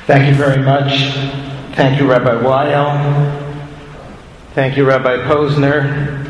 Thank you very much. Thank you, Rabbi Weil. Thank you, Rabbi Posner.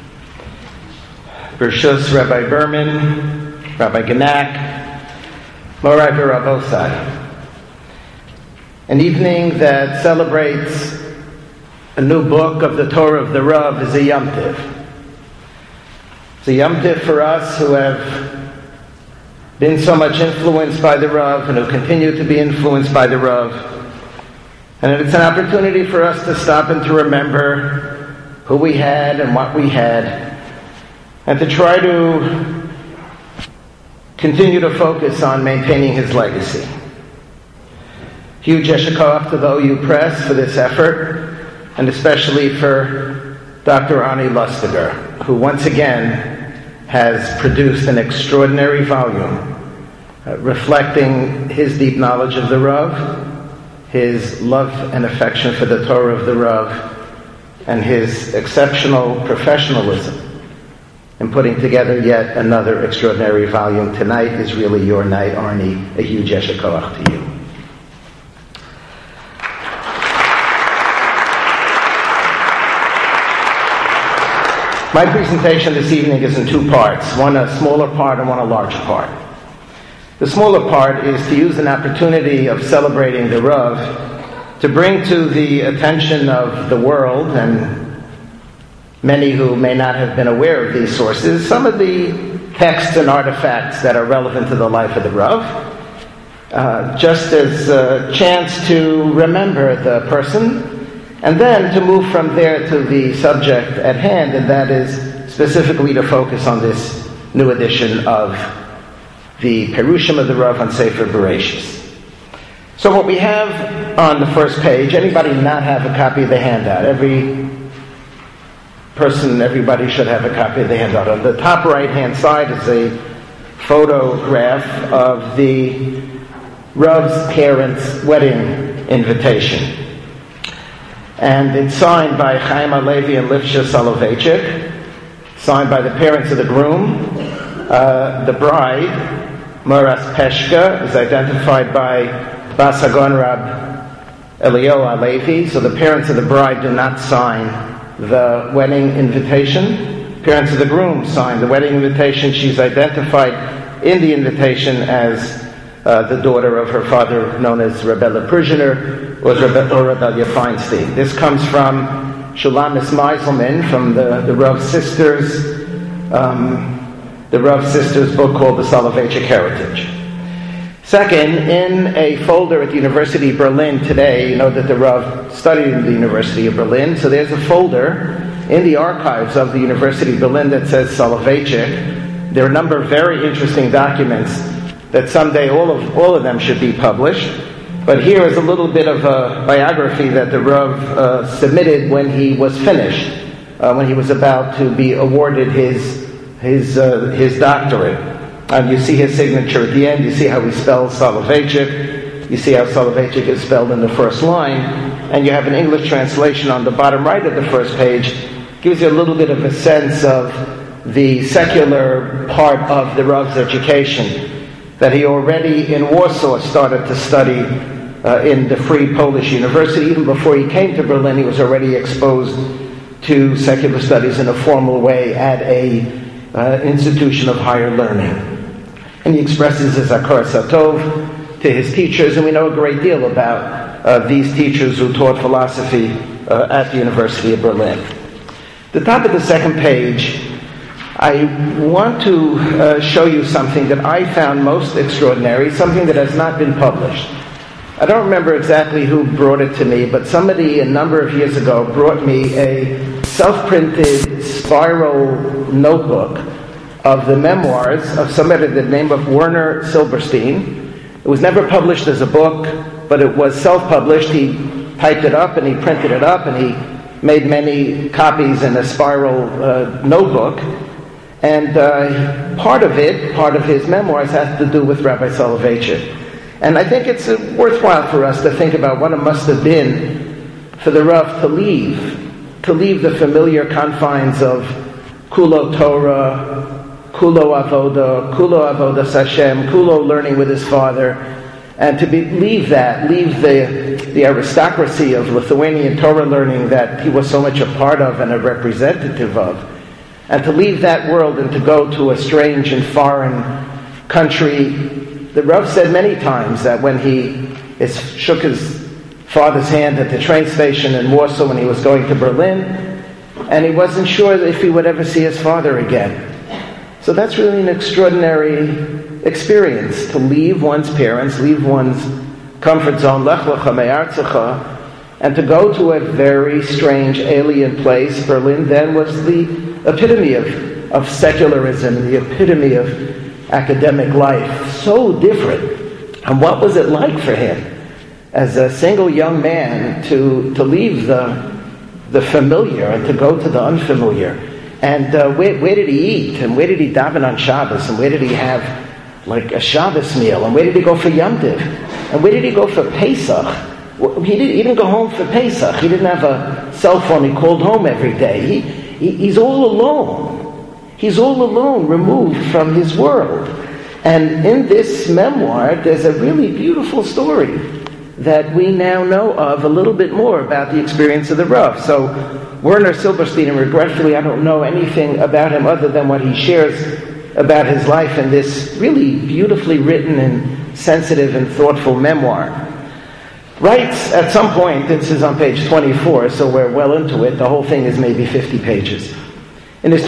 Bershus, Rabbi Berman, Rabbi Genack, Morai Rabosai. An evening that celebrates a new book of the Torah of the Rav is a Yom Tiv. It's a Yom Tiv for us who have been so much influenced by the Rav and who continue to be influenced by the Rav. And it's an opportunity for us to stop and to remember who we had and what we had, and to try to continue to focus on maintaining his legacy. Huge yesher koach to the OU Press for this effort, and especially for Dr. Ani Lustiger, who once again has produced an extraordinary volume reflecting his deep knowledge of the Rav, his love and affection for the Torah of the Rav, and his exceptional professionalism in putting together yet another extraordinary volume. Tonight is really your night, Arnie. A huge yesher koach to you. My presentation this evening is in two parts, one a smaller part and one a larger part. The smaller part is to use an opportunity of celebrating the Rav to bring to the attention of the world, and many who may not have been aware of these sources, some of the texts and artifacts that are relevant to the life of the Rav, just as a chance to remember the person, and then to move from there to the subject at hand, and that is specifically to focus on this new edition of the Perushim of the Rav on Sefer Bereshis. So what we have on the first page, anybody not have a copy of the handout? Everybody should have a copy of the handout. On the top right-hand side is a photograph of the Rav's parents' wedding invitation. And it's signed by Chaim Alevi and Lifsha Soloveitchik, signed by the parents of the groom. The bride, Moras Peshka, is identified by Bas Hagon Rab Elio Alevi. So the parents of the bride do not sign the wedding invitation. Parents of the groom sign the wedding invitation. She's identified in the invitation as the daughter of her father, known as Rebella Prizhiner, or Rebellia Feinstein. This comes from Shulamis Meiselman, from the Rav Sisters book called The Soloveitchik Heritage. Second, in a folder at the University of Berlin today, you know that the Rav studied in the University of Berlin, so there's a folder in the archives of the University of Berlin that says Soloveitchik. There are a number of very interesting documents that someday all of them should be published. But here is a little bit of a biography that the Rav submitted when he was finished, when he was about to be awarded his doctorate. And you see his signature at the end. You see how he spells Soloveitchik. You see how Soloveitchik is spelled in the first line. And you have an English translation on the bottom right of the first page. Gives you a little bit of a sense of the secular part of the Rav's education, that he already in Warsaw started to study in the Free Polish University. Even before he came to Berlin, he was already exposed to secular studies in a formal way at an institution of higher learning. And he expresses his akar satov to his teachers, and we know a great deal about these teachers who taught philosophy at the University of Berlin. The top of the second page, I want to show you something that I found most extraordinary, something that has not been published. I don't remember exactly who brought it to me, but somebody a number of years ago brought me a self-printed spiral notebook of the memoirs of somebody by the name of Werner Silberstein. It was never published as a book, but it was self-published. He typed it up and he printed it up and he made many copies in a spiral notebook. And part of his memoirs has to do with Rabbi Soloveitchik. And I think it's worthwhile for us to think about what it must have been for the Rav to leave the familiar confines of Kulo Torah, Kulo Avoda Hashem, Kulo learning with his father, And to leave the aristocracy of Lithuanian Torah learning that he was so much a part of and a representative of, and to leave that world and to go to a strange and foreign country. The Rav said many times that when he shook his father's hand at the train station in Warsaw when he was going to Berlin, and he wasn't sure if he would ever see his father again. So that's really an extraordinary experience, to leave one's parents, leave one's comfort zone, lech lecha me'artzecha, and to go to a very strange alien place. Berlin then was the epitome of secularism, the epitome of academic life. So different. And what was it like for him as a single young man to leave the familiar and to go to the unfamiliar? And where did he eat? And where did he daven on Shabbos? And where did he have like a Shabbos meal? And where did he go for Yom Tov? And where did he go for Pesach? He didn't go home for Pesach. He didn't have a cell phone. He called home every day. He's all alone. He's all alone, removed from his world. And in this memoir, there's a really beautiful story that we now know of a little bit more about the experience of the Rav. So Werner Silberstein, and regretfully I don't know anything about him other than what he shares about his life in this really beautifully written and sensitive and thoughtful memoir, writes at some point, this is on page 24, so we're well into it, the whole thing is maybe 50 pages. In the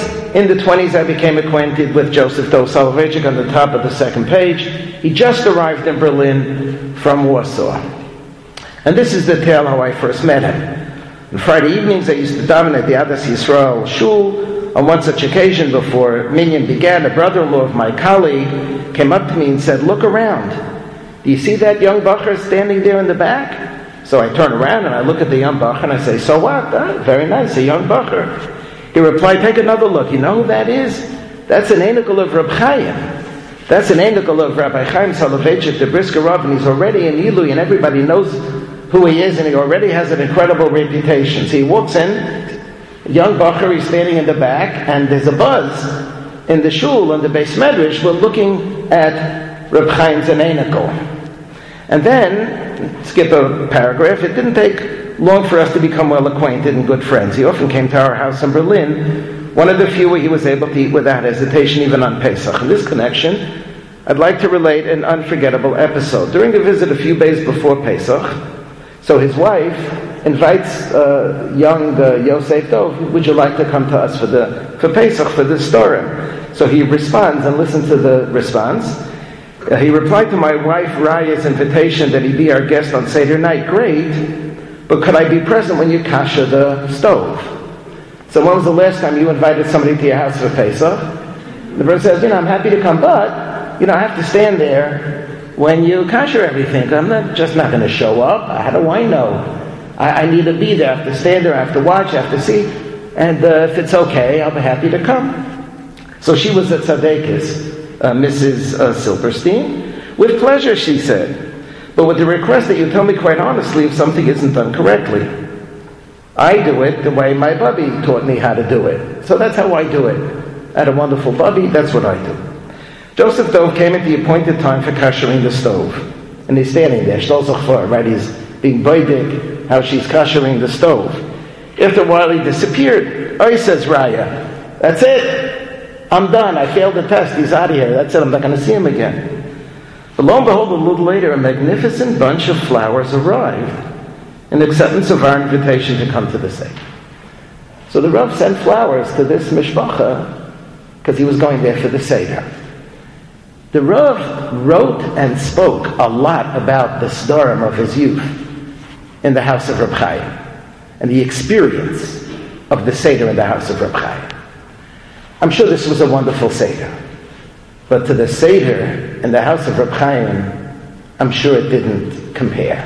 20s, I became acquainted with Joseph Dov Soloveitchik on the top of the second page. He just arrived in Berlin from Warsaw. And this is the tale how I first met him. On Friday evenings, I used to daven at the Adas Yisrael Shul. On one such occasion, before Minyan began, a brother-in-law of my colleague came up to me and said, "Look around. Do you see that young bacher standing there in the back?" So I turn around and I look at the young bacher and I say, "So what? Very nice, a young bacher." He replied, "Take another look. You know who that is? That's an Einikol of Reb Chaim. That's an Einikol of Rabbi Chaim Soloveitchik, the Brisker Rav, and he's already in Ilui, and everybody knows who he is, and he already has an incredible reputation." So he walks in, a young bacher, he's standing in the back, and there's a buzz in the shul, in the Beis Medrash. We're looking at Reb Chaim's Einikol. And then, skip a paragraph, it didn't take long for us to become well acquainted and good friends. He often came to our house in Berlin, one of the few where he was able to eat without hesitation, even on Pesach. In this connection, I'd like to relate an unforgettable episode. During a visit a few days before Pesach, so his wife invites young Yosef Dov, "Would you like to come to us for Pesach, for the story?" So he responds, and listen to the response. He replied to my wife Raya's invitation that he be our guest on Seder night. "Great, but could I be present when you kasher the stove?" So when was the last time you invited somebody to your house for Pesach? The person says, "I'm happy to come, but, I have to stand there when you kasher everything. I'm not going to show up. How do I know? I need to be there. I have to stand there. I have to watch. I have to see. And if it's okay, I'll be happy to come." So she was at Tzadekis, Mrs. Silberstein. "With pleasure," she said, "but with the request that you tell me quite honestly if something isn't done correctly. I do it the way my bubby taught me how to do it. So that's how I do it. I had a wonderful bubby, that's what I do." Joseph Dov came at the appointed time for kashering the stove. And he's standing there, right? He's being boidig how she's kashering the stove. After a while he disappeared. "Oh," says Raya, "that's it. I'm done. I failed the test. He's out of here. That's it. I'm not going to see him again." But lo and behold, a little later, a magnificent bunch of flowers arrived in acceptance of our invitation to come to the Seder. So the Rav sent flowers to this mishpacha because he was going there for the Seder. The Rav wrote and spoke a lot about the storim of his youth in the house of Reb Chaim and the experience of the Seder in the house of Reb Chaim. I'm sure this was a wonderful Seder. But to the Seder in the house of Reb Chaim, I'm sure it didn't compare.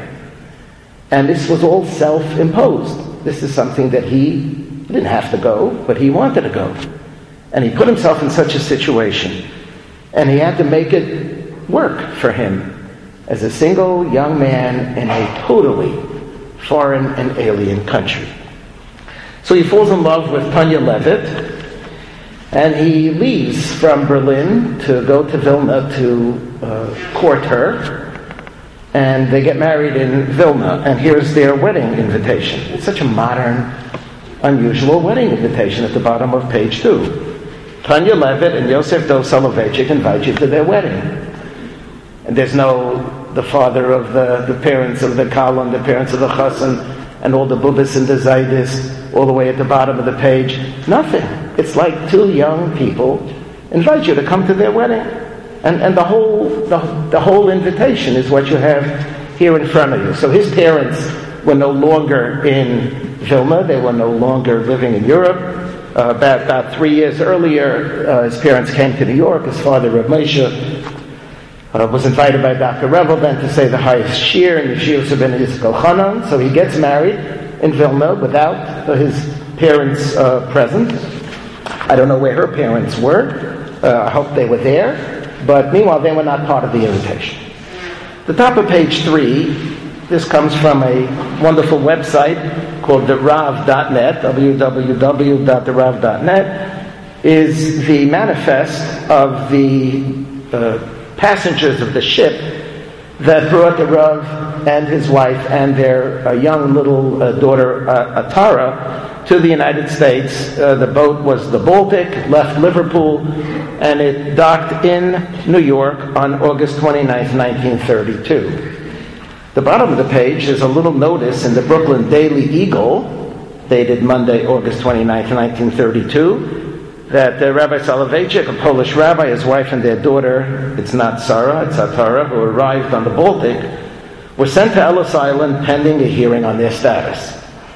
And this was all self-imposed. This is something that he didn't have to go, but he wanted to go. And he put himself in such a situation. And he had to make it work for him as a single young man in a totally foreign and alien country. So he falls in love with Tanya Levitt, and he leaves from Berlin to go to Vilna to court her. and they get married in Vilna, and here's their wedding invitation. It's such a modern, unusual wedding invitation at the bottom of page 2. Tanya Levitt and Yosef Dov Soloveitchik invite you to their wedding. And there's the father of the parents of the Kalan, the parents of the Chassan, and all the Bubis and the Zaydis, all the way at the bottom of the page. Nothing. It's like two young people invite you to come to their wedding. And the whole invitation is what you have here in front of you. So his parents were no longer in Vilna. They were no longer living in Europe. About 3 years earlier, his parents came to New York. His father, Rav Moshe, was invited by Dr. Revel then to say the highest shir in Yeshiva Ben Yisrael Chanan. So he gets married in Vilna without his parents present. I don't know where her parents were. I hope they were there. But meanwhile, they were not part of the invitation. The top of page 3, this comes from a wonderful website called therav.net, www.therav.net, is the manifest of the passengers of the ship that brought the Rav and his wife and their young little daughter Atara to the United States. The boat was the Baltic, left Liverpool, and it docked in New York on August 29th, 1932. The bottom of the page is a little notice in the Brooklyn Daily Eagle, dated Monday, August 29th, 1932, that Rabbi Soloveitchik, a Polish rabbi, his wife and their daughter, it's not Sarah, it's Atara, who arrived on the Baltic, were sent to Ellis Island pending a hearing on their status.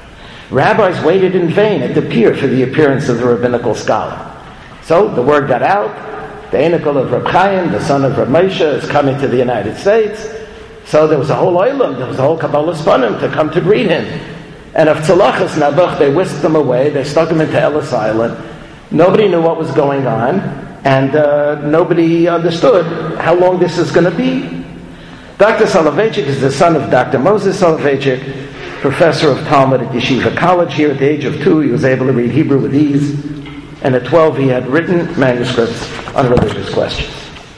Rabbis waited in vain at the pier for the appearance of the rabbinical scholar. So the word got out, the Einikel of Reb Chaim, the son of Reb Moshe, is coming to the United States. So there was a whole oilam, there was a whole Kabbalah Spanim to come to greet him. And of Tzalachas Nabuch, they whisked them away, they stuck him into Ellis Island. Nobody knew what was going on, and nobody understood how long this is going to be. Dr. Soloveitchik is the son of Dr. Moses Soloveitchik, professor of Talmud at Yeshiva College. Here at the age of 2, he was able to read Hebrew with ease, and at 12 he had written manuscripts on religious questions.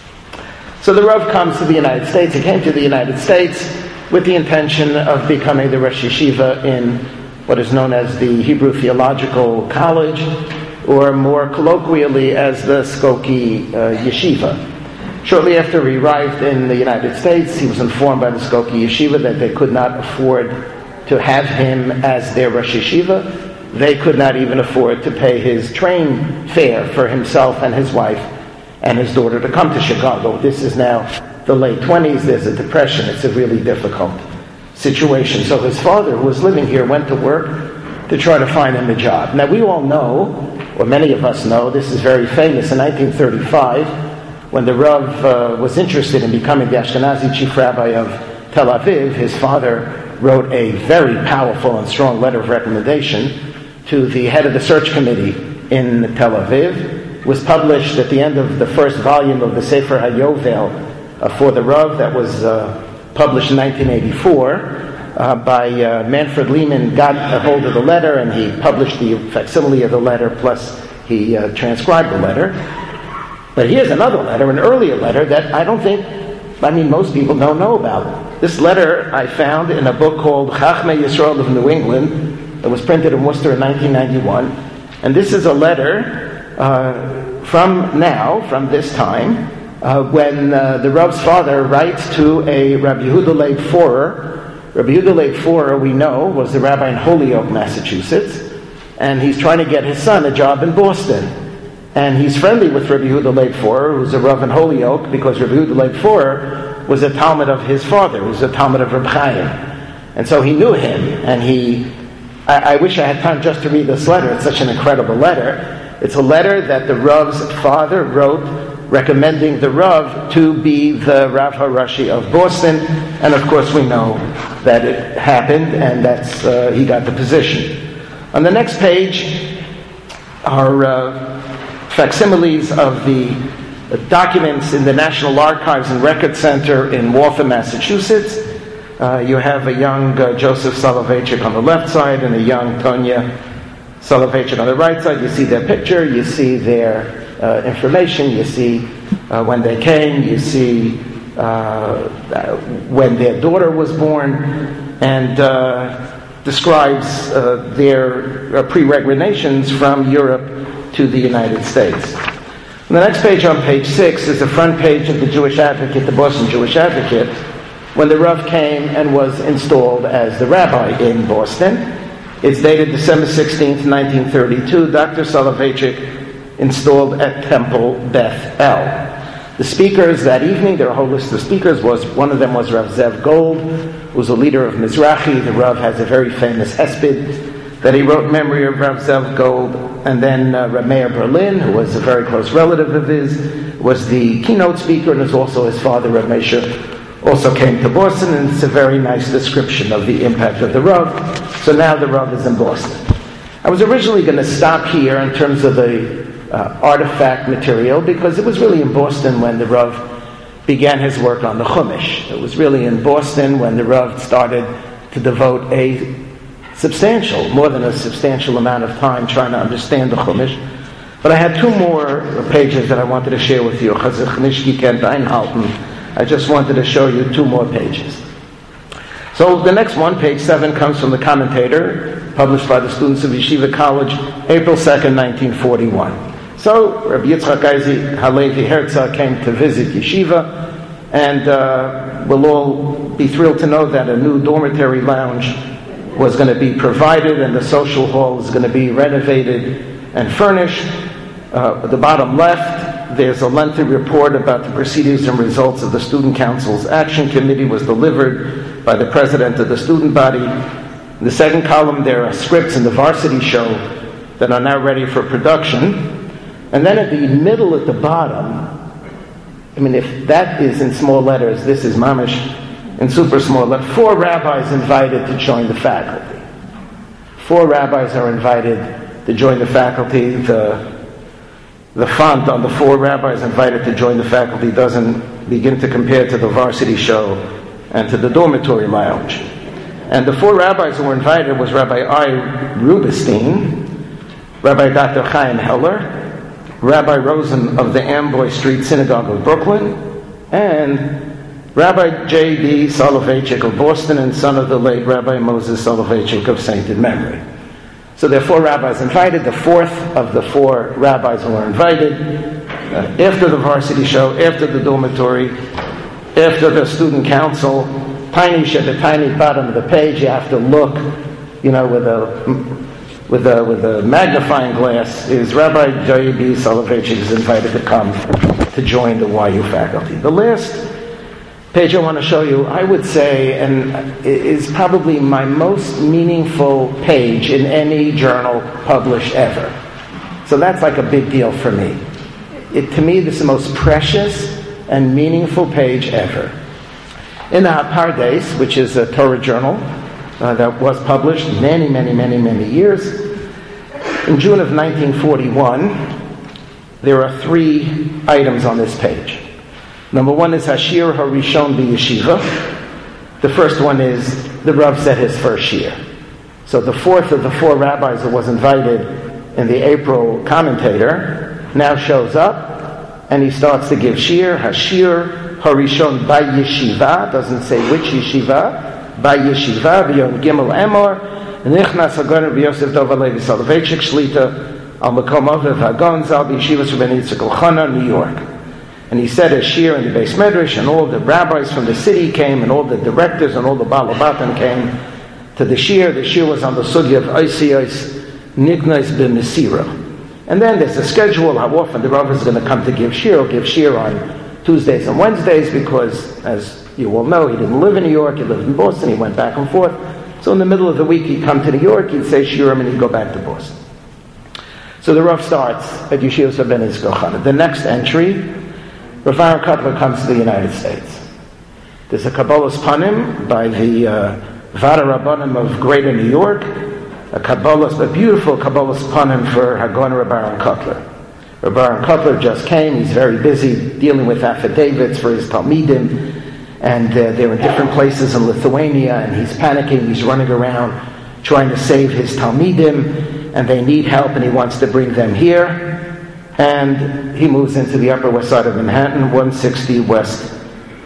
So the Rav comes to the United States. He came to the United States with the intention of becoming the Rosh Yeshiva in what is known as the Hebrew Theological College, or more colloquially as the Skokie Yeshiva. Shortly after he arrived in the United States, he was informed by the Skokie Yeshiva that they could not afford to have him as their Rosh Yeshiva. They could not even afford to pay his train fare for himself and his wife and his daughter to come to Chicago. This is now the late 20s. There's a depression. It's a really difficult situation. So his father, who was living here, went to work to try to find him a job. Now we all know, or many of us know, this is very famous. In 1935, when the Rav was interested in becoming the Ashkenazi chief rabbi of Tel Aviv, his father wrote a very powerful and strong letter of recommendation to the head of the search committee in Tel Aviv. It was published at the end of the first volume of the Sefer HaYovel for the Rav that was published in 1984. By Manfred Lehman got a hold of the letter, and he published the facsimile of the letter, plus he transcribed the letter. But here's another letter, an earlier letter that most people don't know about. This letter I found in a book called Chachmei Yisrael of New England that was printed in Worcester in 1991. And this is a letter from this time, when the Rav's father writes to a Rabbi Yehuda Leib Forer. Rabbi Yehuda Leib Forer, we know, was the rabbi in Holyoke, Massachusetts, and he's trying to get his son a job in Boston. And he's friendly with Rabbi Yehuda Leib Forer, who's a Rav in Holyoke, because Rabbi Yehuda Leib Forer was a Talmud of his father, who was a Talmud of Reb Chaim. And so he knew him, and I wish I had time just to read this letter. It's such an incredible letter. It's a letter that the Rav's father wrote recommending the Rav to be the Rav Harashi of Boston, and of course we know that it happened, and that's he got the position. On the next page are facsimiles of the documents in the National Archives and Record Center in Waltham, Massachusetts. You have a young Joseph Soloveitchik on the left side and a young Tonya Soloveitchik on the right side. You see their picture, you see their information, you see when they came, you see when their daughter was born, and describes their peregrinations from Europe to the United States. And the next page, on page 6, is the front page of the Jewish Advocate, the Boston Jewish Advocate, when the Rav came and was installed as the rabbi in Boston. It's dated December 16th, 1932. Dr. Soloveitchik installed at Temple Beth El. The speakers that evening, there were a whole list of speakers, one of them was Rav Zev Gold, who was a leader of Mizrahi. The Rav has a very famous hesped that he wrote in memory of Rav Zev Gold. And then Rav Meir Berlin, who was a very close relative of his, was the keynote speaker, and is also his father, Rav Moshe, also came to Boston, and it's a very nice description of the impact of the Rav. So now the Rav is in Boston. I was originally going to stop here in terms of the artifact material, because it was really in Boston when the Rav began his work on the Chumash. It was really in Boston when the Rav started to devote more than a substantial amount of time trying to understand the Chumash. But I had 2 more pages that I wanted to share with you. I just wanted to show you 2 more pages. So the next one, page 7, comes from the Commentator, published by the students of Yeshiva College, April 2nd, 1941. So Rabbi Yitzchak Isaac Halevi Herzog came to visit Yeshiva, and we'll all be thrilled to know that a new dormitory lounge was going to be provided, and the social hall is going to be renovated and furnished. At the bottom left, there's a lengthy report about the proceedings and results of the Student Council's Action Committee, was delivered by the president of the student body. In the second column, there are scripts in the varsity show that are now ready for production. And then at the middle, at the bottom, if that is in small letters, this is mamish in super small letters. 4 rabbis invited to join the faculty. 4 rabbis are invited to join the faculty. The font on the 4 rabbis invited to join the faculty doesn't begin to compare to the varsity show and to the dormitory lounge. And the 4 rabbis who were invited was Rabbi I. Rubinstein, Rabbi Dr. Chaim Heller, Rabbi Rosen of the Amboy Street Synagogue of Brooklyn, and Rabbi J.B. Soloveitchik of Boston, and son of the late Rabbi Moses Soloveitchik of sainted memory. So there are 4 rabbis invited. The 4th of the 4 rabbis who were invited, after the varsity show, after the dormitory, after the student council, at the tiny bottom of the page, you have to look, with a magnifying glass, is Rabbi J.B. Soloveitchik is invited to come to join the YU faculty. The last page I want to show you, I would say, and is probably my most meaningful page in any journal published ever. So that's like a big deal for me. To me, this is the most precious and meaningful page ever. In the Hapardes, which is a Torah journal that was published many, many, many, many years, in June of 1941, there are 3 items on this page. Number 1 is Hashir Harishon B'Yeshiva. The first one is the Rav said his first shir. So the 4th of the 4 rabbis who was invited in the April Commentator now shows up, and he starts to give shir. Hashir Harishon B'Yeshiva, doesn't say which yeshiva, B'Yeshiva, B'Yom Gimel Emor, Nichnas Hagoner B'Yosef Dov Alevi Soloveitchik Shlita, Al Makom Aviv Hagon Zal B'Yeshivas Rabbeinu Yitzchak Elchanan, New York. And he said a shir in the Beis Medrash, and all the rabbis from the city came, and all the directors and all the Balabatan came to the shir. The shir was on the sugya of Oisiyos Nignais B'Mesira. And then there's a schedule, how often the Rav is going to come to give shir. He'll give shir on Tuesdays and Wednesdays, because, as you all know, he didn't live in New York, he lived in Boston, he went back and forth. So in the middle of the week, he'd come to New York, he'd say shirim, and he'd go back to Boston. So the Rav starts at Yeshivas Rabbeinu Yitzchak Elchanan. The next entry, Rav Aaron Kotler comes to the United States. There's a Kabbalas Panim by the Vada Rabbanim of Greater New York, a beautiful Kabbalas Panim for Hagon Rav Aaron Kotler. Rav Aaron Kotler just came. He's very busy dealing with affidavits for his Talmidim, and they're in different places in Lithuania, and he's panicking. He's running around trying to save his Talmidim, and they need help, and he wants to bring them here. And he moves into the Upper West Side of Manhattan, 160 West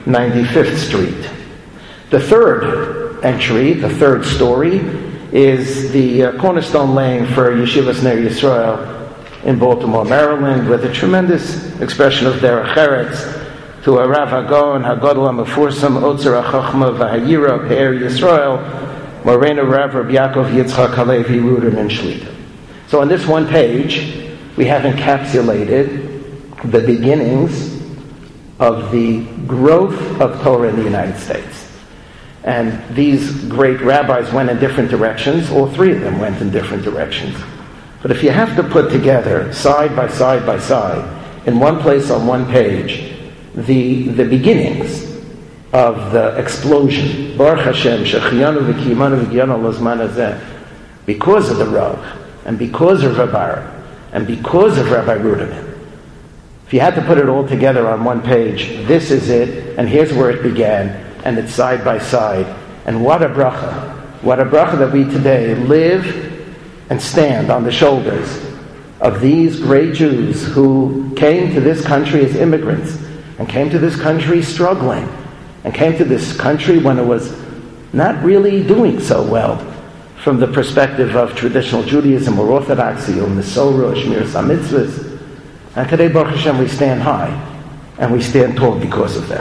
95th Street. The third entry, the third story, is the cornerstone laying for Yeshivas Ner Yisrael in Baltimore, Maryland, with a tremendous expression of Derech Eretz to a Rav Hagon, Hagadol HaMefursam, Otzer HaChachma V'Hayira, Pe'er Yisrael, Moreno Rav Yaakov Yitzchak Halevi, Rudin and Shlita. So on this one page, we have encapsulated the beginnings of the growth of Torah in the United States. And these great rabbis went in different directions. All three of them went in different directions. But if you have to put together, side by side by side, in one place on one page, the beginnings of the explosion, Baruch Hashem, Shechiyanu v'kiyimanu v'giyanu l'zman hazeh, because of the Rav, and because of Rabbi, and because of Rabbi Ruderman. If you had to put it all together on one page, this is it, and here's where it began, and it's side by side. And what a bracha. What a bracha that we today live and stand on the shoulders of these great Jews who came to this country as immigrants, and came to this country struggling, and came to this country when it was not really doing so well from the perspective of traditional Judaism or Orthodoxy or Masorah or Shmiras HaMitzvahs. And today, Baruch Hashem, we stand high, and we stand tall because of them.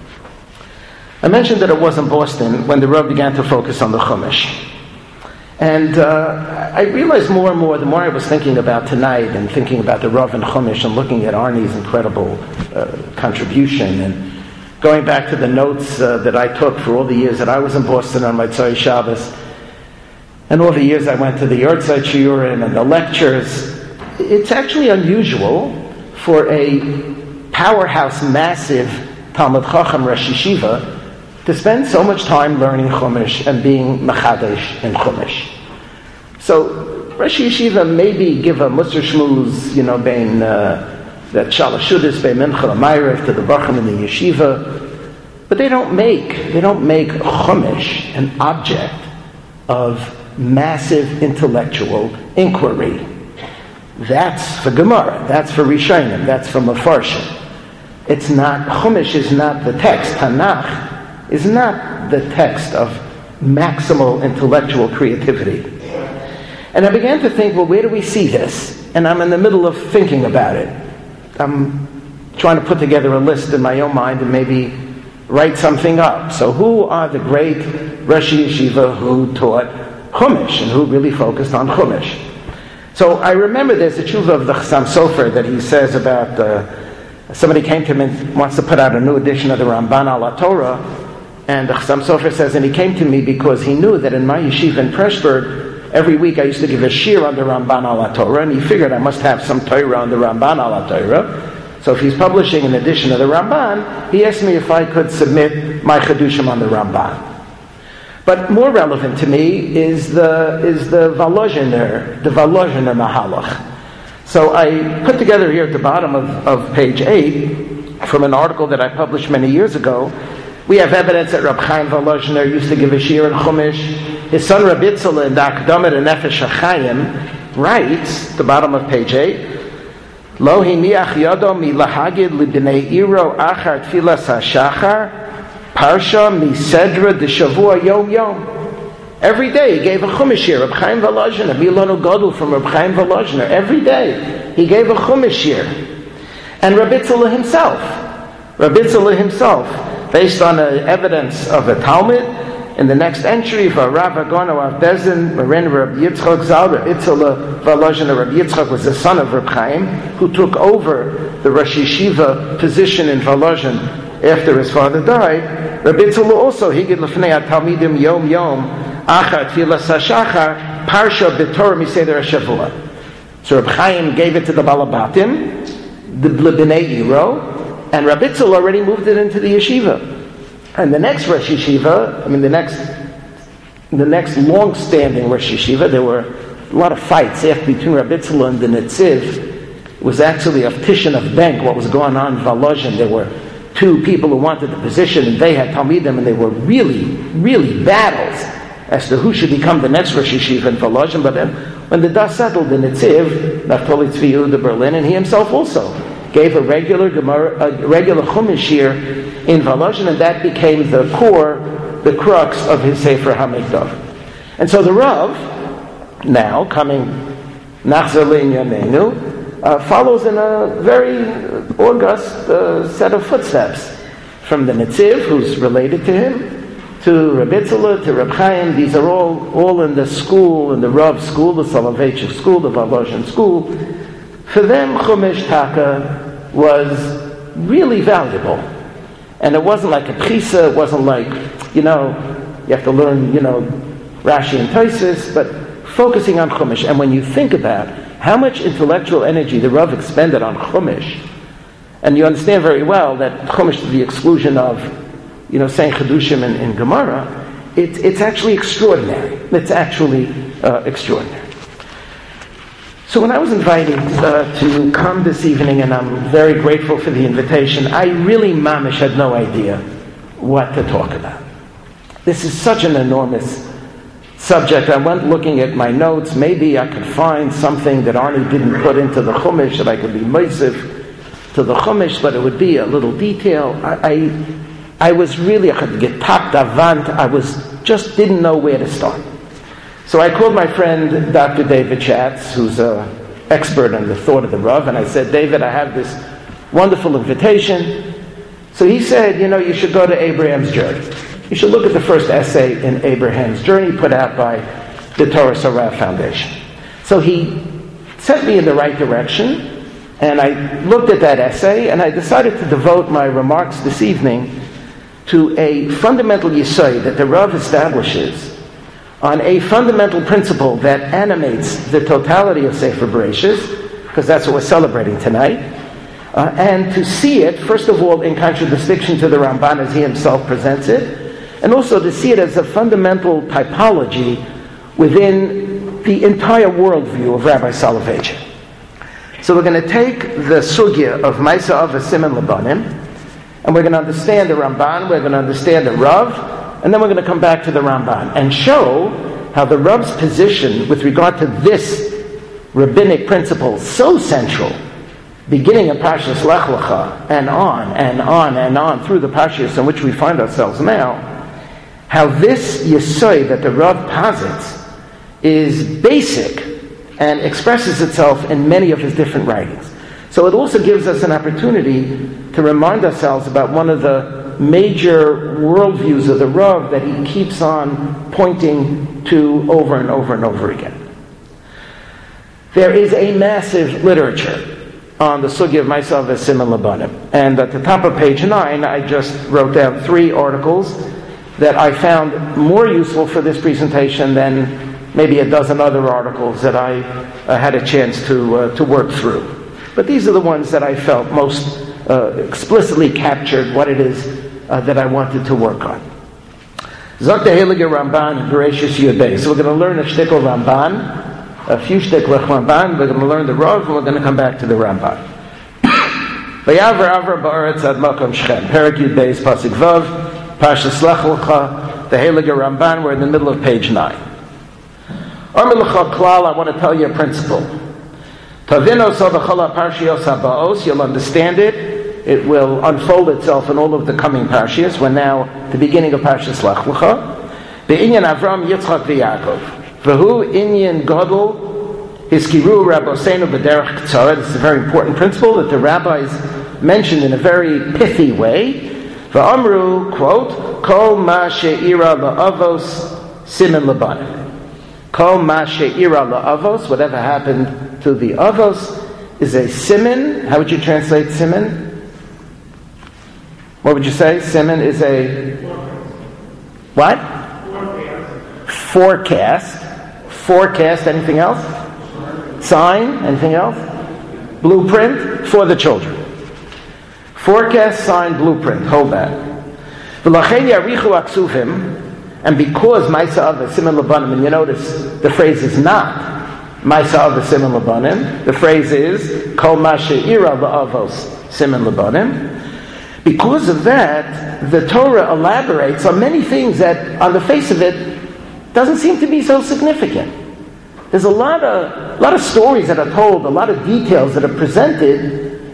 I mentioned that it was in Boston when the Rav began to focus on the Chumash. And I realized more and more, the more I was thinking about tonight and thinking about the Rav and Chumash and looking at Arnie's incredible contribution and going back to the notes that I took for all the years that I was in Boston on my Tzai Shabbos, and all the years I went to the Yortzeit Shiurim and the lectures, it's actually unusual for a powerhouse, massive Talmud Chacham Rosh Yeshiva to spend so much time learning Chumash and being Mechadesh in Chumash. So Rosh Yeshiva maybe give a Musar Shmuz, bein that Shalosh Shudas, bein Mincha L'Mayrev to the Bachim in the Yeshiva, but they don't make Chumash an object of massive intellectual inquiry. That's for Gemara, that's for Rishonim, that's for Mefarshim. It's not, Chumash is not the text, Tanakh is not the text of maximal intellectual creativity. And I began to think, well, where do we see this? And I'm in the middle of thinking about it. I'm trying to put together a list in my own mind and maybe write something up. So who are the great Rosh Yeshiva who taught Chumash and who really focused on Chumash? So I remember there's a tshuva of the Chassam Sofer that he says about somebody came to him and wants to put out a new edition of the Ramban al Torah, and the Chassam Sofer says, and he came to me because he knew that in my yeshiva in Pressburg, every week I used to give a shir on the Ramban al Torah, and he figured I must have some Torah on the Ramban al Torah. So if he's publishing an edition of the Ramban, he asked me if I could submit my Chedushim on the Ramban. But more relevant to me is the Volozhiner Mahalach. So I put together here at the bottom of page 8, from an article that I published many years ago, we have evidence that Rab Chaim Volozhiner used to give a shir in Chumash. His son Rab Yitzchak in the Akdama to Nefesh HaChaim writes, at the bottom of page 8, Lo hiniach yodo mi lahagid libnei iro achar tfilas hashachar Parsha Misedra de Shavua Yom Yom. Every day he gave a Chumash year. Reb Chaim Volozhiner, Milano Godel from Reb Chaim Volozhiner. Every day he gave a Chumash year. And Rabbi Tzala himself, based on evidence of a Talmud, in the next entry for Rav Hagono of Bezin, Marin Rabbi Yitzchak Zal, Rabbi Tzala Volozhiner, Rabbi Yitzchak was the son of Reb Chaim, who took over the Rosh Yeshiva position in Volozhin after his father died. Rabbi Tzala also, Higid Lefnei HaTalmidim Yom Yom, Achar Tfilas HaShachar, Parsha B'Torah Miseder HaShavua. So Reb Chaim gave it to the Balabatim, the B'nei Yiro, and Rabbi Tzala already moved it into the yeshiva. And the next Rosh Yeshiva, the next long-standing Rosh Yeshiva, there were a lot of fights between Rabbi Tzala and the Netziv. It was actually a petition of Bank, what was going on in Volozhin. There were two people who wanted the position, and they had Talmidim, and they were really, really battles as to who should become the next Rosh Yeshiva in Volozhin. But then, when the dust settled, the Netziv, Naftali Tzvi Yehuda Berlin, and he himself also, gave a regular Chumash year in Volozhin, and that became the core, the crux of his Sefer HaMikdav. And so the Rav, now coming Nachzer L'Inyanenu, follows in a very august set of footsteps, from the Netziv, who's related to him, to Reb Itzela, to Reb Chaim. These are all in the school, in the Rav school, the Soloveitchik school, the Volozhin school. For them, Chumash Taka was really valuable. And it wasn't like a Chisa, it wasn't like, you have to learn, Rashi and Tosfos, but focusing on Chumash. And when you think about how much intellectual energy the Rav expended on Chumash, and you understand very well that Chumash, to the exclusion of, saying Chedushim in Gemara, it's actually extraordinary. It's actually extraordinary. So when I was invited to come this evening, and I'm very grateful for the invitation, I really, mamish, had no idea what to talk about. This is such an enormous subject. I went looking at my notes. Maybe I could find something that Arnie didn't put into the Chumash that I could be meisif to the Chumash, but it would be a little detail. I was really, I could get tapped avant. I just didn't know where to start. So I called my friend Dr. David Schatz, who's an expert on the thought of the Rav, and I said, David, I have this wonderful invitation. So he said, you should go to Abraham's Journey. You should look at the first essay in Abraham's Journey put out by the Torah Sorav Foundation. So he sent me in the right direction, and I looked at that essay, and I decided to devote my remarks this evening to a fundamental yesod that the Rav establishes on a fundamental principle that animates the totality of Sefer Bereshis, because that's what we're celebrating tonight, and to see it, first of all, in contradistinction to the Ramban as he himself presents it, and also to see it as a fundamental typology within the entire worldview of Rabbi Soloveitchik. So we're going to take the sugya of Maisa Av Siman Labanim, and we're going to understand the Ramban, we're going to understand the Rav, and then we're going to come back to the Ramban and show how the Rav's position with regard to this rabbinic principle, so central, beginning of Parshas Lech Lecha, and on and on and on through the Parshas in which we find ourselves now, how this yesod that the Rav posits is basic and expresses itself in many of his different writings. So it also gives us an opportunity to remind ourselves about one of the major worldviews of the Rav that he keeps on pointing to over and over and over again. There is a massive literature on the sugya of Maisa Av Siman Labanim. And at the top of page 9, I just wrote down 3 articles that I found more useful for this presentation than maybe a dozen other articles that I had a chance to work through. But these are the ones that I felt most explicitly captured what it is that I wanted to work on. Zok the Heilige Ramban, Bereshis Yudei. So we're going to learn a shtickle Ramban, a few shtickle Ramban. We're going to learn the Rav, and we're going to come back to the Ramban. Vayavar Avra Ba'aretz Ad Makom Shechem. Perek Yudei is Pasuk Vav, Parshas Lech Lecha, the Heilige Ramban. We're in the middle of page 9. Amar Lecha Klal, I want to tell you a principle. Tavino so b'chol parshios habaos, you'll understand it. It will unfold itself in all of the coming parshias. We're now at the beginning of Parshas Lech Lecha. Be'inyan Avram, Yitzchak, v'Yaakov. V'hu inyan gadol hiskiru rabboseinu b'derech k'tzara. This is a very important principle that the rabbis mentioned in a very pithy way. V'amru, quote, kol ma she'ira la'avos siman labanim. Kol ma she'ira la'avos, whatever happened to the avos, is a siman. How would you translate siman? What would you say? Siman is a what? Forecast. Forecast. Anything else? Sign. Anything else? Blueprint for the children. Forecast, sign, blueprint. Hold that. V'lachen yarichu aksuvim, and because Maisa Av Siman Labanim, and you notice the phrase is not Maisa Av Siman Labanim. The phrase is Kol Ma She'ira La'avos Siman Labanim. Because of that, the Torah elaborates on many things that, on the face of it, doesn't seem to be so significant. There's a lot of stories that are told, a lot of details that are presented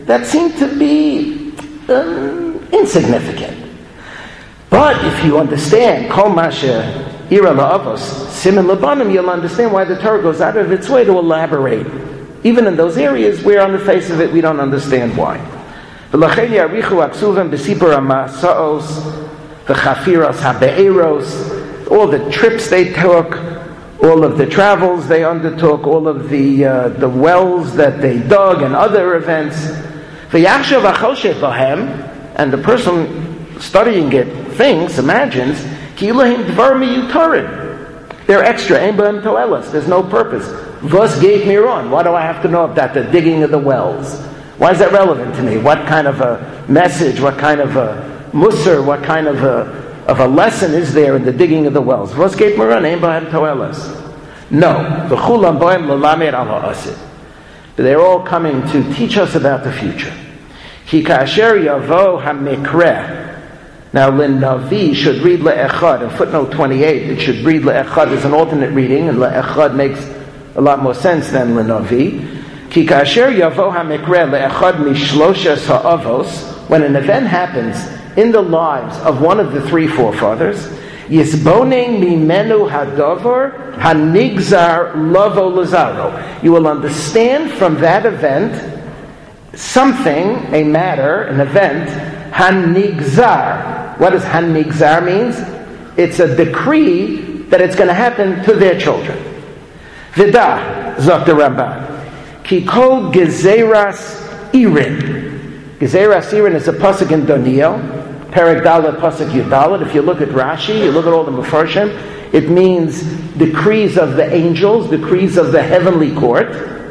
that seem to be insignificant. But if you understand Kol Masha Ira La'avos Simin Labanim, you'll understand why the Torah goes out of its way to elaborate, even in those areas where on the face of it we don't understand why. V'lachen yarichu aksuvim b'sipur ha'masa'os v'chafiros ha'be'eros, all the trips they took, all of the travels they undertook, all of the wells that they dug and other events. V'yachshav ha'choshet bahem, and the person studying it thinks, imagines, ki ilahim dvar miyutarin. They're extra, ein b'hem toelas, there's no purpose. Vos gave me on. Why do I have to know about the digging of the wells? Why is that relevant to me? What kind of a message, what kind of a musar, what kind of a lesson is there in the digging of the wells? Vos gave me on, ein b'hem toelas. No. V'chulam bohem l'lamed ala asid. They're all coming to teach us about the future. Ki ka'asher yavo ha'mikreh. Now, Navi should read Le'echad. In footnote 28, it should read Le'echad as an alternate reading, and Le'echad makes a lot more sense than Navi. Ki ka'asher yavo ha'mikreh le'echad mishloshes ha'avos, when an event happens in the lives of one of the three forefathers, yisboneng mimenu hadavar hanigzar lavo lazaro. You will understand from that event something, a matter, an event, hanigzar. What does hanigzar means? It's a decree that it's going to happen to their children. Vidah, zok the Ramban. Ki kol gezeras irin. Gezeras irin is a pasuk in Daniel. Perek Dalet, pasuk Yudalet. If you look at Rashi, you look at all the Mefarshim, it means decrees of the angels, decrees of the heavenly court.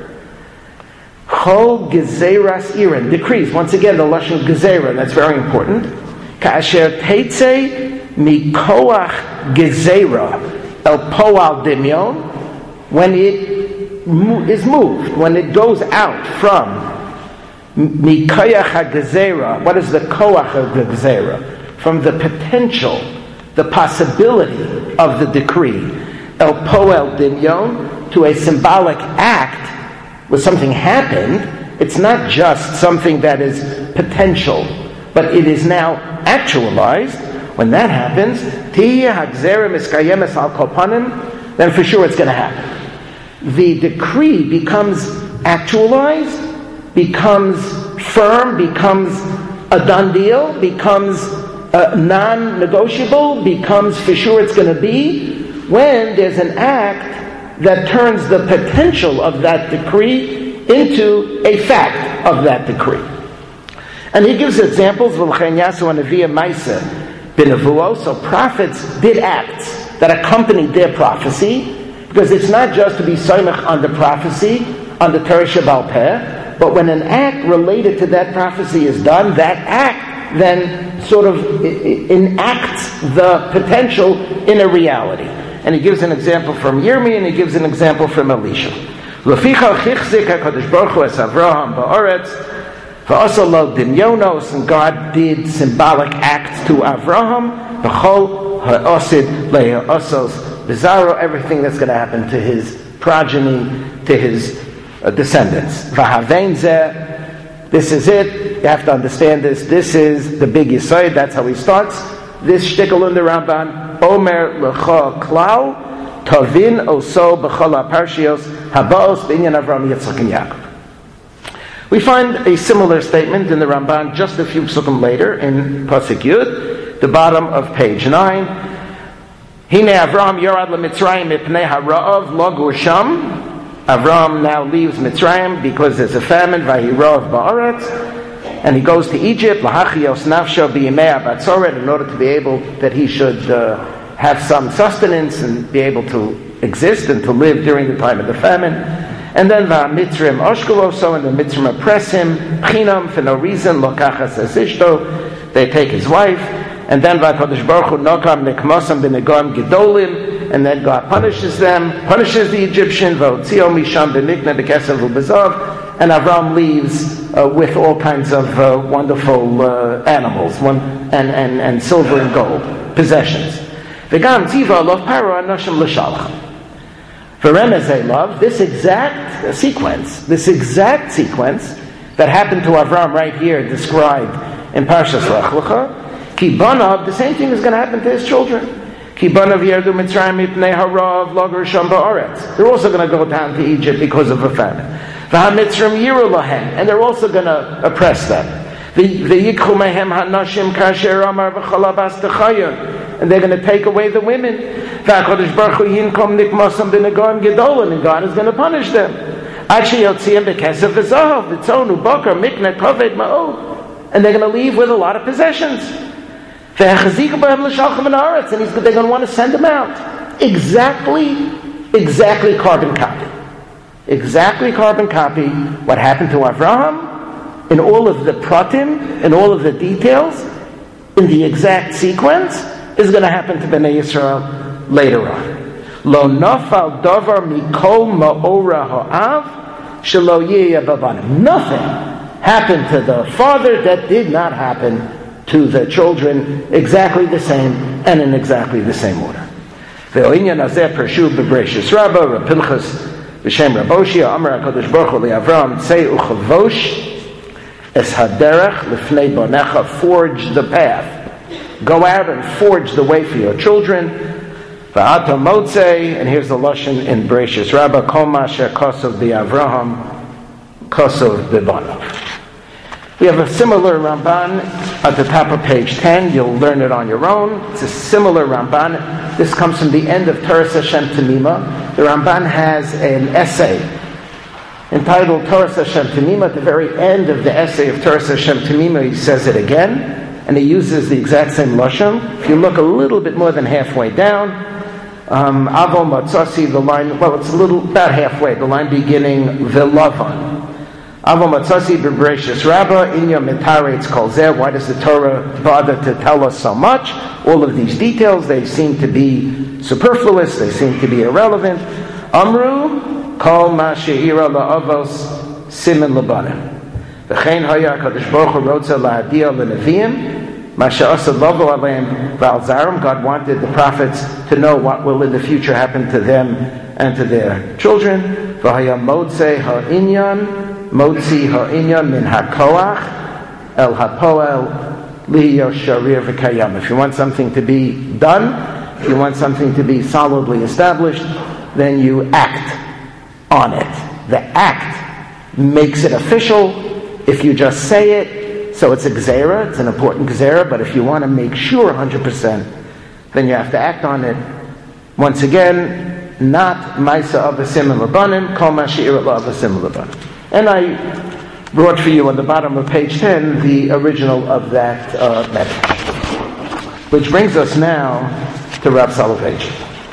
Chol gezeras irin, decrees. Once again, the lashon gezerah, that's very important. Ka'asher teitze mikoach gezerah el poal dimyon, when it is moved, when it goes out from mikoach ha'gezerah. What is the koach of the gezerah? From the potential, the possibility of the decree, el poal dimyon, to a symbolic act where something happened. It's not just something that is potential, but it is now actualized. When that happens, then for sure it's going to happen. The decree becomes actualized, becomes firm, becomes a done deal, becomes non-negotiable, becomes for sure it's going to be, when there's an act that turns the potential of that decree into a fact of that decree. And he gives examples, so prophets did acts that accompanied their prophecy, because it's not just to be soymech on the prophecy, on the Torah Sheba'al Peh, but when an act related to that prophecy is done, that act then sort of enacts the potential in a reality. And he gives an example from Yirmiyah, and he gives an example from Elisha. And God did symbolic acts to Avraham, everything that's going to happen to his progeny, to his descendants. This is it. You have to understand this. This is the big Yesod. That's how he starts. This shtickle in the Ramban. Omer lecha klau tavin oso b'chol haparshios habaos b'inyan Avraham, Yitzchak, and Yaakov. We find a similar statement in the Ramban just a few psukim later in Pasuk Yud, the bottom of page 9. Hine Avraham yorad leMitzrayim mipnei hara'av lo gur sham. Avraham now leaves Mitzrayim because there's a famine, vayirav ba'aretz, and he goes to Egypt, lahachios nafsho b'yimei abatzoret, in order to be able, that he should have some sustenance and be able to exist and to live during the time of the famine. And then va'mitzrim oshkoloso, and the Mitzrim oppress him, chinam, for no reason, lokachas es ishto, they take his wife, and then va'kodesh baruch hu nokam nekmosam b'negoim gedolim, and then God punishes them, punishes the Egyptian, v'otzio misham b'mikne b'kesav u'bezav, and Avram leaves with all kinds of wonderful animals, and silver and gold, possessions. V'gam tiva lov paro anoshim l'shalcham. V'remezei love, this exact sequence, that happened to Avram right here, described in Parshas Lech Lecha, Ki Banav, the same thing is going to happen to his children. Ki Banav Yerdu Mitzrayim Mipnei Harav Lager Sham Ba'aretz. They're also going to go down to Egypt because of a famine. V'ha-Mitzrim Yiru Lahem, and they're also going to oppress them. V'yikchu mehem hanashim kasher amar v'chala bas techayim, and they're going to take away the women. V'HaKadosh Baruch Hu yinkom nikmasam b'negoim gedolim, and God is going to punish them. Ad sheyotziim b'kesef v'zahav v'tzonu bakar mikne kaved ma'od, and they're going to leave with a lot of possessions. V'hechazika b'hem l'shalchem v'na'aretz, and they're going to want to send them out. Exactly carbon copy. Exactly carbon copy what happened to Avraham, in all of the pratim, in all of the details, in the exact sequence, is going to happen to Bnei Yisrael later on. Lo nafal davar mikol ma'ora ha'av shelo yeh b'banim. Nothing happened to the father that did not happen to the children exactly the same and in exactly the same order. Ve'oinyan hazeh pershu b'Bereishis Rabbah, Reb Pinchas B'Shem Raboshia, Amar HaKadosh Baruch Hu li'Avram, Tzei u'chavosh es haderech lifnei bonecha, forge the path. Go out and forge the way for your children. V'ata motzei, and here's the lashon in Bereishis Rabbah, kol masher kosov b'Avraham, kosov b'banav. We have a similar Ramban at the top of page 10. You'll learn it on your own. It's a similar Ramban. This comes from the end of Toras Hashem Temima. The Ramban has an essay entitled Toras Hashem Temima. At the very end of the essay of Toras Hashem Temima, he says it again, and he uses the exact same lashon. If you look a little bit more than halfway down, Avo Matzasi, the line, it's about halfway, the line beginning V'lavan. Avo Matzasi b'Bereishis Rabbah, Inya Mitaretz Kol Zeh. Why does the Torah bother to tell us so much? All of these details, they seem to be superfluous, they seem to be irrelevant. Amru, Kol Ma She'ira La'avos Simen Labanim. V'chein Haya HaKadosh Baruch Hu Rotza La'adia L'Neviim, Ma She'asa Lavo Aleim V'al Zarim. God wanted the prophets to know what will in the future happen to them and to their children. V'haya Modzei Ha'inyan, Motzi ha'inyan min ha'koach el ha'poel liyo sharir v'kayam. If you want something to be done, if you want something to be solidly established, then you act on it. The act makes it official. If you just say it, so it's a gzera, it's an important gzera, but if you want to make sure 100%, then you have to act on it. Once again, not ma'isa avasim l'banim, kol ma she'ira la'avasim l'banim. And I brought for you on the bottom of page 10 the original of that message. Which brings us now to Rav Soloveitchik.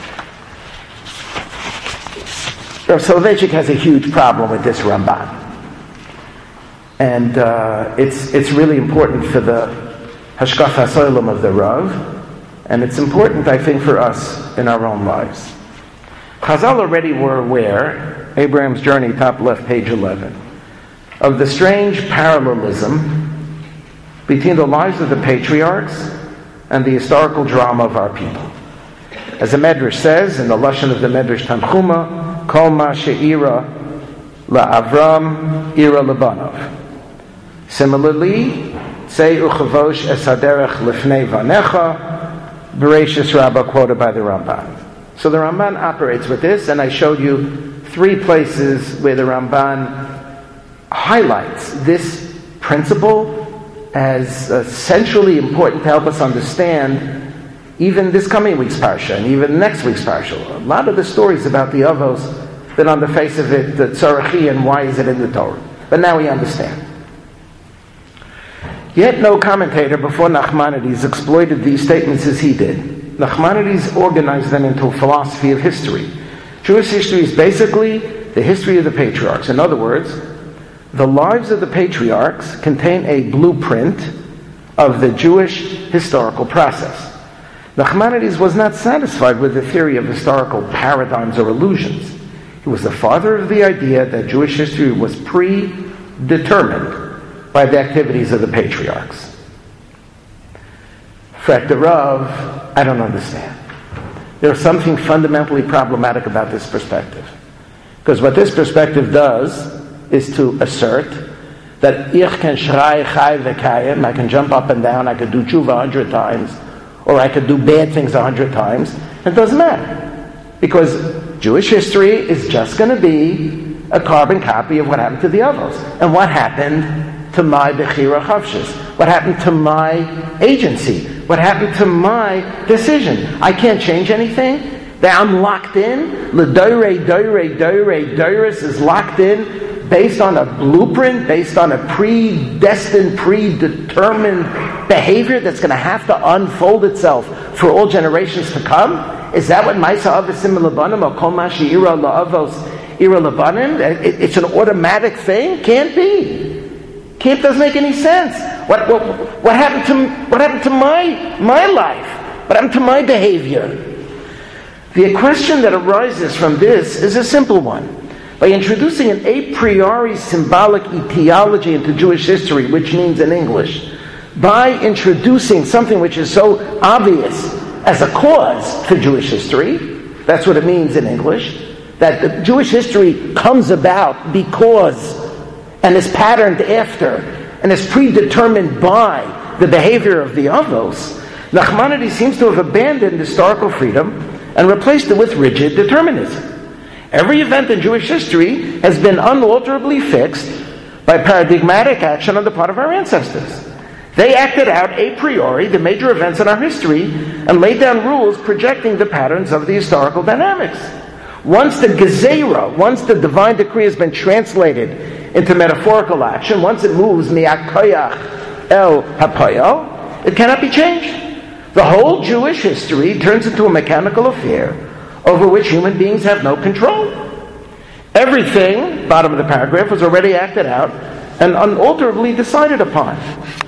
Rav Soloveitchik has a huge problem with this Ramban. And it's really important for the Hashkaf HaSolam of the Rav. And it's important, I think, for us in our own lives. Chazal already were aware, Abraham's Journey, top left, page 11, of the strange parallelism between the lives of the patriarchs and the historical drama of our people. As the Medrash says, in the lashon of the Medrash Tanchuma, Kol ma she'ira la'Avram ira lebanav. Similarly, Tzei u'chavosh es haderech lifnei vanecha, Bereishis Rabbah, quoted by the Ramban. So the Ramban operates with this, and I showed you 3 places where the Ramban highlights this principle as essentially important to help us understand even this coming week's parsha and even next week's parsha. A lot of the stories about the Avos that on the face of it, the tzarachi and why is it in the Torah. But now we understand. Yet no commentator before Nachmanides exploited these statements as he did. Nachmanides organized them into a philosophy of history. Jewish history is basically the history of the patriarchs. In other words, the lives of the patriarchs contain a blueprint of the Jewish historical process. Nachmanides was not satisfied with the theory of historical paradigms or illusions. He was the father of the idea that Jewish history was predetermined by the activities of the patriarchs. Fret the Rav, I don't understand. There's something fundamentally problematic about this perspective. Because what this perspective does is to assert that ich can shrei chai v'kayim, I can jump up and down, I could do tshuva 100 times, or I could do bad things 100 times. It doesn't matter. Because Jewish history is just going to be a carbon copy of what happened to the others. And what happened to my Bechira Chavshis? What happened to my agency? What happened to my decision? I can't change anything. That I'm locked in. L'doirei, doirei, doirei, doiris is locked in based on a blueprint, based on a predestined, predetermined behavior that's going to have to unfold itself for all generations to come. Is that what Maisa Avasim Labanim or Kol Mashi Ira La'avos Ira Labanim? It's an automatic thing? Can't be. Doesn't make any sense. What happened to my life? What happened to my behavior? The question that arises from this is a simple one. By introducing an a priori symbolic etiology into Jewish history, which means in English, by introducing something which is so obvious as a cause for Jewish history, that's what it means in English, that the Jewish history comes about because and is patterned after and is predetermined by the behavior of the Avos, Nachmanides seems to have abandoned historical freedom and replaced it with rigid determinism. Every event in Jewish history has been unalterably fixed by paradigmatic action on the part of our ancestors. They acted out a priori the major events in our history and laid down rules projecting the patterns of the historical dynamics. Once the gezerah, once the divine decree has been translated into metaphorical action, once it moves mi'akoyach el hapoyel, it cannot be changed. The whole Jewish history turns into a mechanical affair over which human beings have no control. Everything, bottom of the paragraph, was already acted out and unalterably decided upon.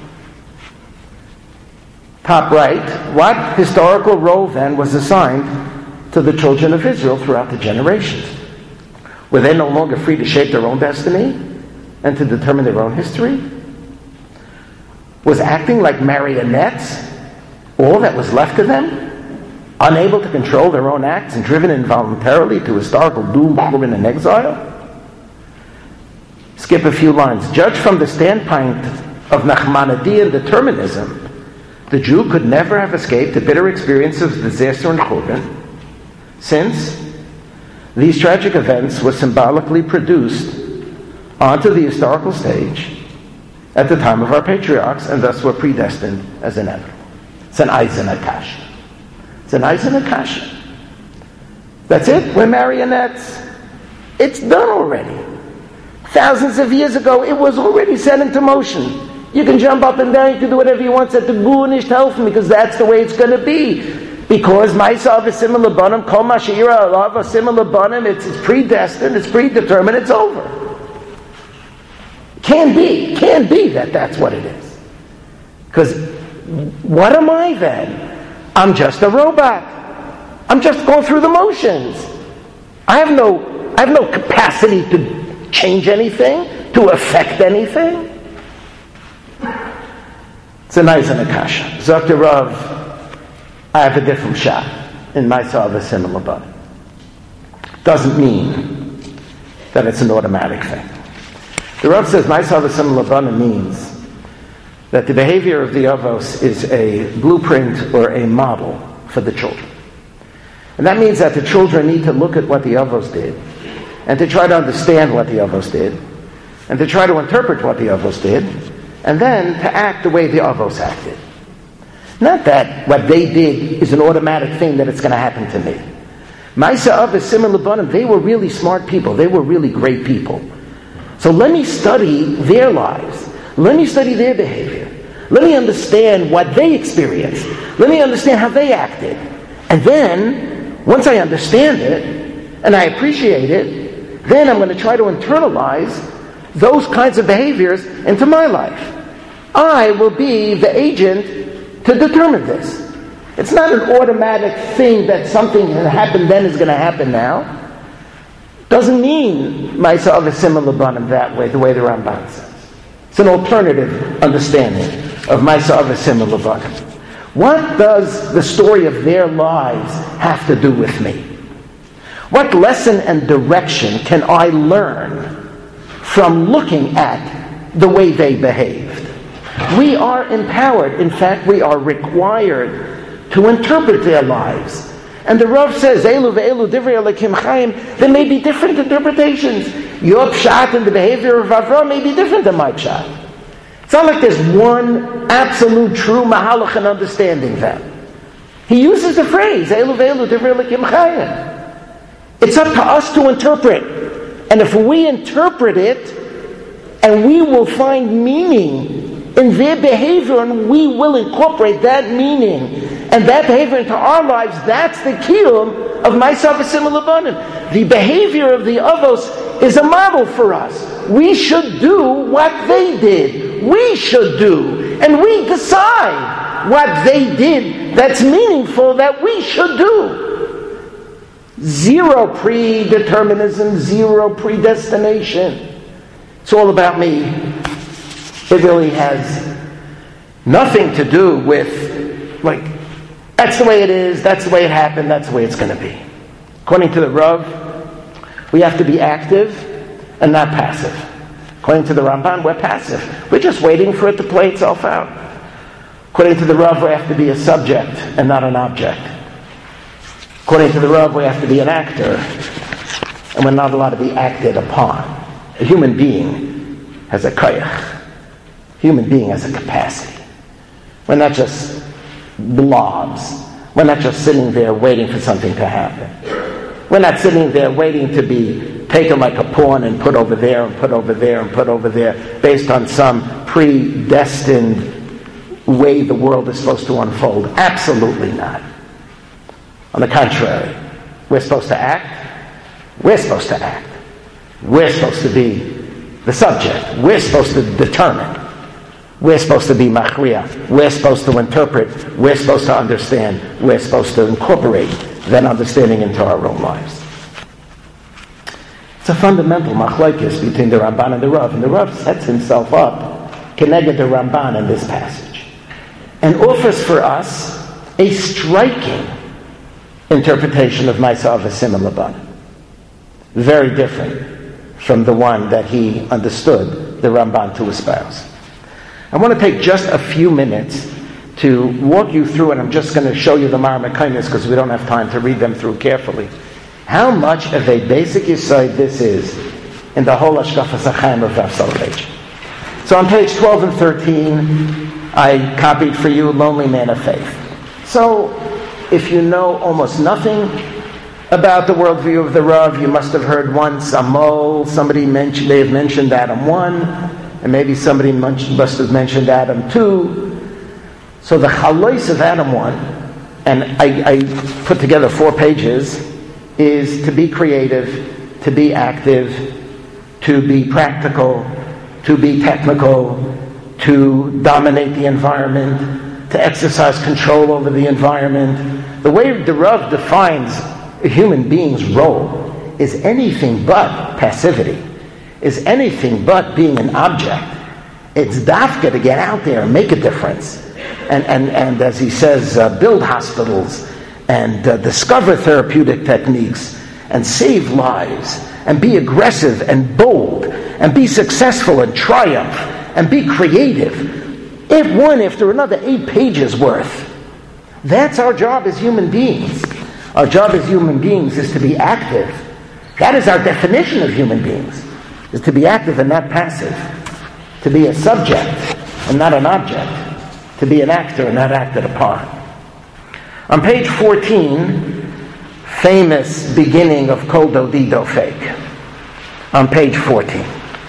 Top right, what historical role then was assigned to the children of Israel throughout the generations? Were they no longer free to shape their own destiny and to determine their own history? Was acting like marionettes all that was left of them, unable to control their own acts and driven involuntarily to historical doom, ruin, and exile? Skip a few lines. Judged from the standpoint of Nachmanidean determinism, the Jew could never have escaped the bitter experience of disaster and churban, since these tragic events were symbolically produced onto the historical stage at the time of our patriarchs and thus were predestined as inevitable. It's an Eisen Akash. It's an Eisen Akash. That's it. We're marionettes. It's done already. Thousands of years ago, it was already set into motion. You can jump up and down, you can do whatever you want, set the Gunish Telfin, because that's the way it's going to be. Because Ma'isa Avasim Labanim, Kol Mashira Avasim Labanim, it's predestined, it's predetermined, it's over. Can't be that that's what it is. Because what am I then? I'm just a robot. I'm just going through the motions. I have no capacity to change anything, to affect anything. It's a nice and a kasha. Dr. Rav, I have a different shot in my Avasim Labanim. Doesn't mean that it's an automatic thing. The Rav says my Avasim Labanim means that the behavior of the Avos is a blueprint or a model for the children. And that means that the children need to look at what the Avos did and to try to understand what the Avos did and to try to interpret what the Avos did and then to act the way the Avos acted. Not that what they did is an automatic thing that it's going to happen to me. Ma'isa Avasim Labanim, they were really smart people. They were really great people. So let me study their lives. Let me study their behavior. Let me understand what they experienced. Let me understand how they acted. And then, once I understand it, and I appreciate it, then I'm going to try to internalize those kinds of behaviors into my life. I will be the agent to determine this. It's not an automatic thing that something that happened then is going to happen now. Doesn't mean Ma'isa Avasim Labanim that way, the way the Ramban says. It's an alternative understanding of Ma'isa Avasim Labanim. What does the story of their lives have to do with me? What lesson and direction can I learn from looking at the way they behaved. We are empowered. In fact, we are required to interpret their lives. And the Rav says, Elu ve'elu divrei Elokim Chaim, there may be different interpretations. Your pshat and the behavior of Avraham may be different than my pshat. It's not like there's one absolute true mahalach and understanding that. He uses the phrase, Elu ve'elu divrei Elokim Chaim. It's up to us to interpret. And if we interpret it, and we will find meaning in their behavior, and we will incorporate that meaning and that behavior into our lives, that's the kiyum of Ma'aseh V'Sim L'Banim. The behavior of the Avos is a model for us. We should do what they did. We should do. And we decide what they did that's meaningful that we should do. Zero predeterminism, zero predestination. It's all about me. It really has nothing to do with, like, that's the way it is, that's the way it happened, that's the way it's going to be. According to the Rav, we have to be active and not passive. According to the Ramban, we're passive. We're just waiting for it to play itself out. According to the Rav, we have to be a subject and not an object. According to the Rav, we have to be an actor, and we're not allowed to be acted upon. A human being has a koyach. A human being has a capacity. We're not just blobs. We're not just sitting there waiting for something to happen. We're not sitting there waiting to be taken like a pawn and put over there and put over there and put over there based on some predestined way the world is supposed to unfold. Absolutely not. On the contrary, we're supposed to act. We're supposed to act. We're supposed to be the subject. We're supposed to determine. We're supposed to be machriya. We're supposed to interpret. We're supposed to understand. We're supposed to incorporate that understanding into our own lives. It's a fundamental machlokes between the Ramban and the Rav. And the Rav sets himself up keneged the Ramban in this passage and offers for us a striking interpretation of Ma'aseh V'Sim L'Banim. Very different from the one that he understood the Ramban to espouse. I want to take just a few minutes to walk you through, and I'm just going to show you the Mareh Mekomos because we don't have time to read them through carefully, how much of a basic yesod this is in the whole Hashkafas HaChaim of Rav Soloveitchik. So on page 12 and 13, I copied for you Lonely Man of Faith. So if you know almost nothing about the worldview of the Rav, you must have heard once Amol, somebody may have mentioned Adam 1, and maybe somebody must have mentioned Adam 2. So the Chalois of Adam 1, and I put together 4 pages, is to be creative, to be active, to be practical, to be technical, to dominate the environment, to exercise control over the environment. The way the Rav defines a human being's role is anything but passivity, is anything but being an object. It's dafka to get out there and make a difference. And as he says, build hospitals and discover therapeutic techniques and save lives and be aggressive and bold and be successful and triumph and be creative. If one after another 8 pages worth. That's our job as human beings. Our job as human beings is to be active. That is our definition of human beings, is to be active and not passive. To be a subject and not an object. To be an actor and not acted upon. On page 14, famous beginning of Kol Dodi Dofek. On page 14.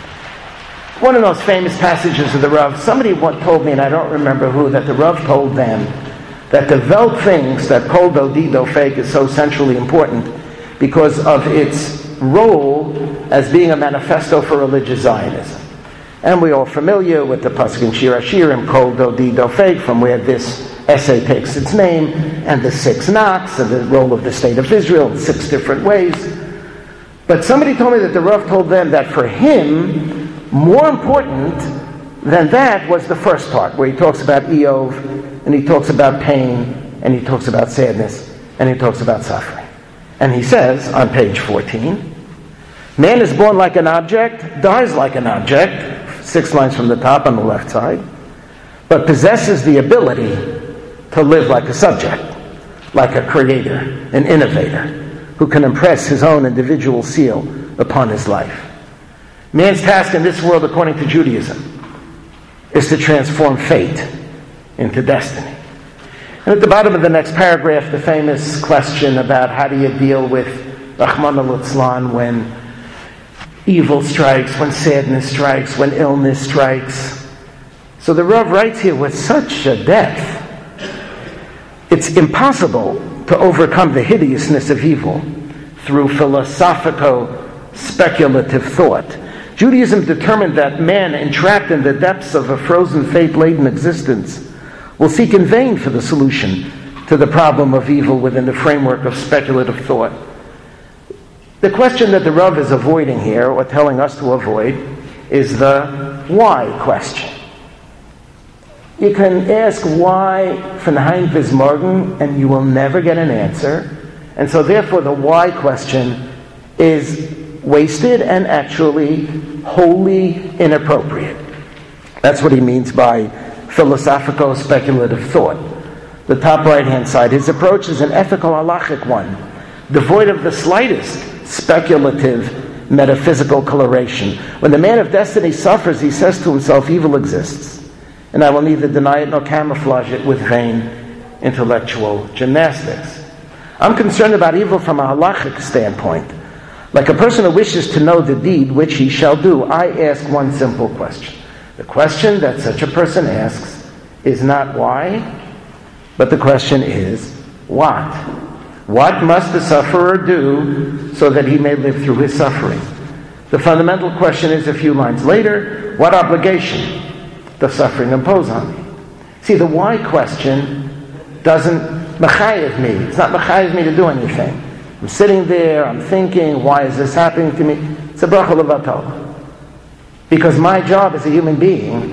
One of those famous passages of the Rav, somebody told me, and I don't remember who, that the Rav told them that the Welt thinks that Kol Dodi Dofek is so centrally important because of its role as being a manifesto for religious Zionism. And we're all familiar with the Pasuk in Shir HaShirim, Kol Dodi Dofek, from where this essay takes its name, and the 6 knocks, and the role of the state of Israel in 6 different ways. But somebody told me that the Rav told them that for him, more important than that was the first part, where he talks about Eov, and he talks about pain, and he talks about sadness, and he talks about suffering. And he says, on page 14, man is born like an object, dies like an object, 6 lines from the top on the left side, but possesses the ability to live like a subject, like a creator, an innovator, who can impress his own individual seal upon his life. Man's task in this world, according to Judaism, is to transform fate into destiny. And at the bottom of the next paragraph, the famous question about how do you deal with Rachmana litzlan when evil strikes, when sadness strikes, when illness strikes. So the Rav writes here with such a depth. It's impossible to overcome the hideousness of evil through philosophico-speculative thought. Judaism determined that man, entrapped in the depths of a frozen, fate-laden existence, will seek in vain for the solution to the problem of evil within the framework of speculative thought. The question that the Rav is avoiding here, or telling us to avoid, is the why question. You can ask why von Hein bis morgen, and you will never get an answer. And so therefore the why question is wasted and actually wholly inappropriate. That's what he means by philosophico-speculative thought. The top right-hand side. His approach is an ethical halachic one, devoid of the slightest speculative metaphysical coloration. When the man of destiny suffers, he says to himself, evil exists, and I will neither deny it nor camouflage it with vain intellectual gymnastics. I'm concerned about evil from a halachic standpoint. Like a person who wishes to know the deed which he shall do, I ask one simple question. The question that such a person asks is not why, but the question is what? What must the sufferer do so that he may live through his suffering? The fundamental question is a few lines later, what obligation does suffering impose on me? See, the why question doesn't mechayev me. It's not mechayev me to do anything. I'm sitting there, I'm thinking, why is this happening to me? It's a bracha levatol. Because my job as a human being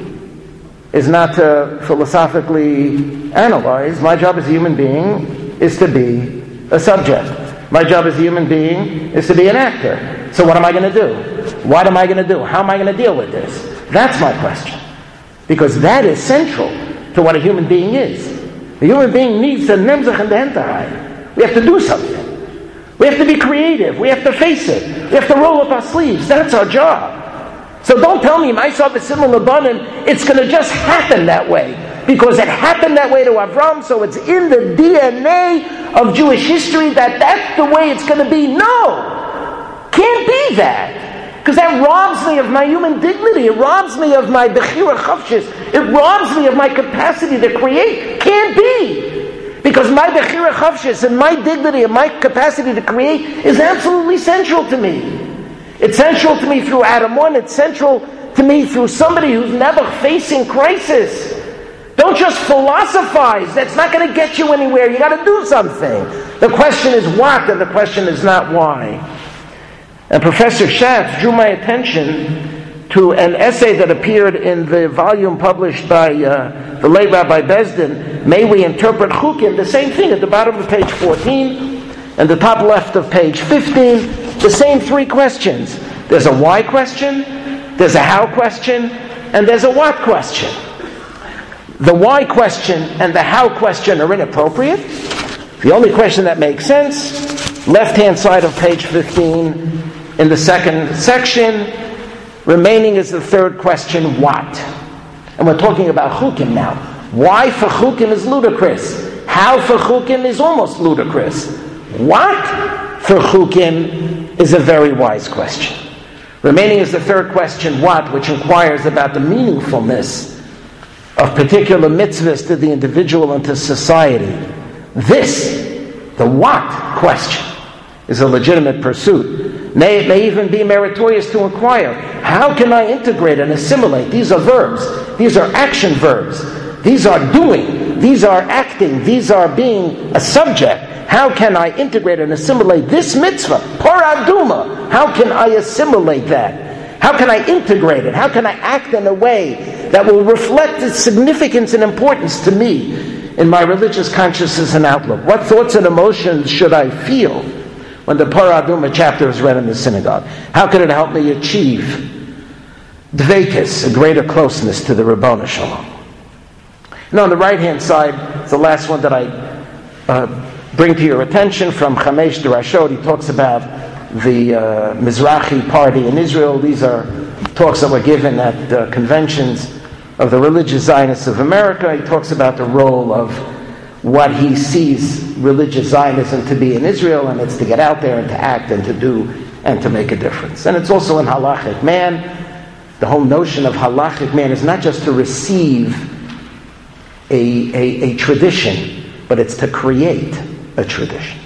is not to philosophically analyze. My job as a human being is to be a subject. My job as a human being is to be an actor. So what am I going to do? What am I going to do? How am I going to deal with this? That's my question. Because that is central to what a human being is. A human being needs a nemzach and the hentahai. We have to do something. We have to be creative. We have to face it. We have to roll up our sleeves. That's our job. So don't tell me, myself is similar Labanan, it's going to just happen that way. Because it happened that way to Avram, so it's in the DNA of Jewish history that that's the way it's going to be. No! Can't be that. Because that robs me of my human dignity. It robs me of my bechira chavshis. It robs me of my capacity to create. Can't be. Because my bechira chavshis and my dignity and my capacity to create is absolutely central to me. It's central to me through Adam 1. It's central to me through somebody who's never facing crisis. Don't just philosophize. That's not going to get you anywhere. You got to do something. The question is what, and the question is not why. And Professor Schatz drew my attention to an essay that appeared in the volume published by the late Rabbi Bezdin, May We Interpret Chukim, the same thing at the bottom of page 14 and the top left of page 15, the same 3 questions. There's a why question, there's a how question, and there's a what question. The why question and the how question are inappropriate. The only question that makes sense, left-hand side of page 15, in the second section, remaining is the third question, what? And we're talking about chukim now. Why for chukim is ludicrous. How for chukim is almost ludicrous. What for chukim is a very wise question. Remaining is the third question, what, which inquires about the meaningfulness of particular mitzvahs to the individual and to society. This, the what question, is a legitimate pursuit. It may even be meritorious to inquire, how can I integrate and assimilate? These are verbs. These are action verbs. These are doing. These are acting. These are being a subject. How can I integrate and assimilate this mitzvah? Paraduma. How can I assimilate that? How can I integrate it? How can I act in a way that will reflect its significance and importance to me in my religious consciousness and outlook? What thoughts and emotions should I feel when the Paraduma chapter is read in the synagogue? How can it help me achieve dveikus, a greater closeness to the Ribono Shalom. And on the right-hand side, it's the last one that I bring to your attention from Chamesh Derashot. He talks about the Mizrahi party in Israel. These are talks that were given at conventions of the religious Zionists of America. He talks about the role of what he sees religious Zionism to be in Israel, and it's to get out there and to act and to do and to make a difference. And it's also in halachic man. The whole notion of halachic man is not just to receive a tradition, but it's to create a tradition.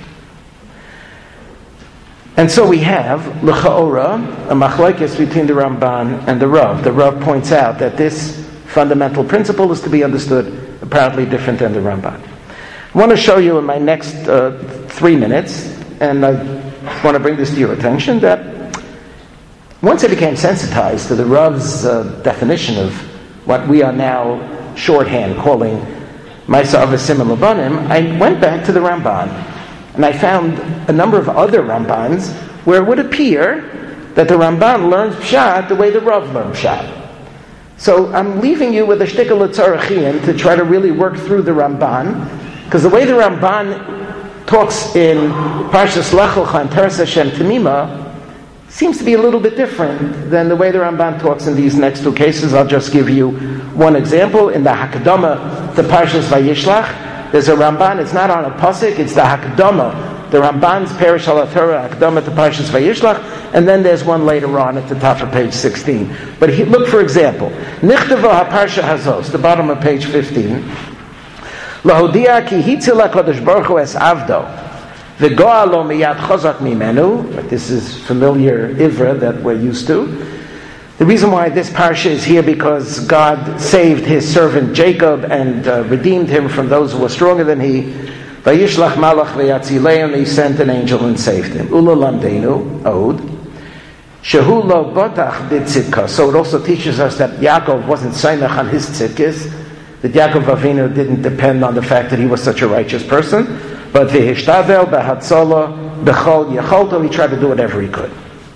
And so we have l'cha'ora, a machlokes between the Ramban and the Rav. The Rav points out that this fundamental principle is to be understood apparently different than the Ramban. I want to show you in my next 3 minutes, and I want to bring this to your attention, that once I became sensitized to the Rav's definition of what we are now shorthand calling Ma'aseh Avos Labanim, I went back to the Ramban, and I found a number of other Rambans where it would appear that the Ramban learns Pshat the way the Rav learned Pshat. So I'm leaving you with a shtickle of tzarachiyim to try to really work through the Ramban, because the way the Ramban talks in Parshas Lech Lecha and Teres Hashem Tamima seems to be a little bit different than the way the Ramban talks in these next two cases. I'll just give you one example. In the Hakdama to Parshas Vayishlach, there's a Ramban. It's not on a pasuk. It's the Hakdama, the Ramban's Perish al Torah Hakdama to Parshas Vayishlach, and then there's one later on at the top of page 16. But look, for example, Nichtava HaParsha Hazos, the bottom of page 15. Lahodia ki hitzil HaKadosh Baruch Hu es avdo v'goa lo miyad chazak mimenu. This is familiar Ivra that we're used to. The reason why this parsha is here because God saved His servant Jacob and redeemed him from those who were stronger than he. Vayishlach malach v'yatzilei, and He sent an angel and saved him. Ula lamdeinu od shehu lo botach b'tzidka. So it also teaches us that Yaakov wasn't saimach on his tzidkis, that Yaakov Avinu didn't depend on the fact that he was such a righteous person, but v'hishtadel b'hatzola b'chol yecholto, he tried to do whatever he could.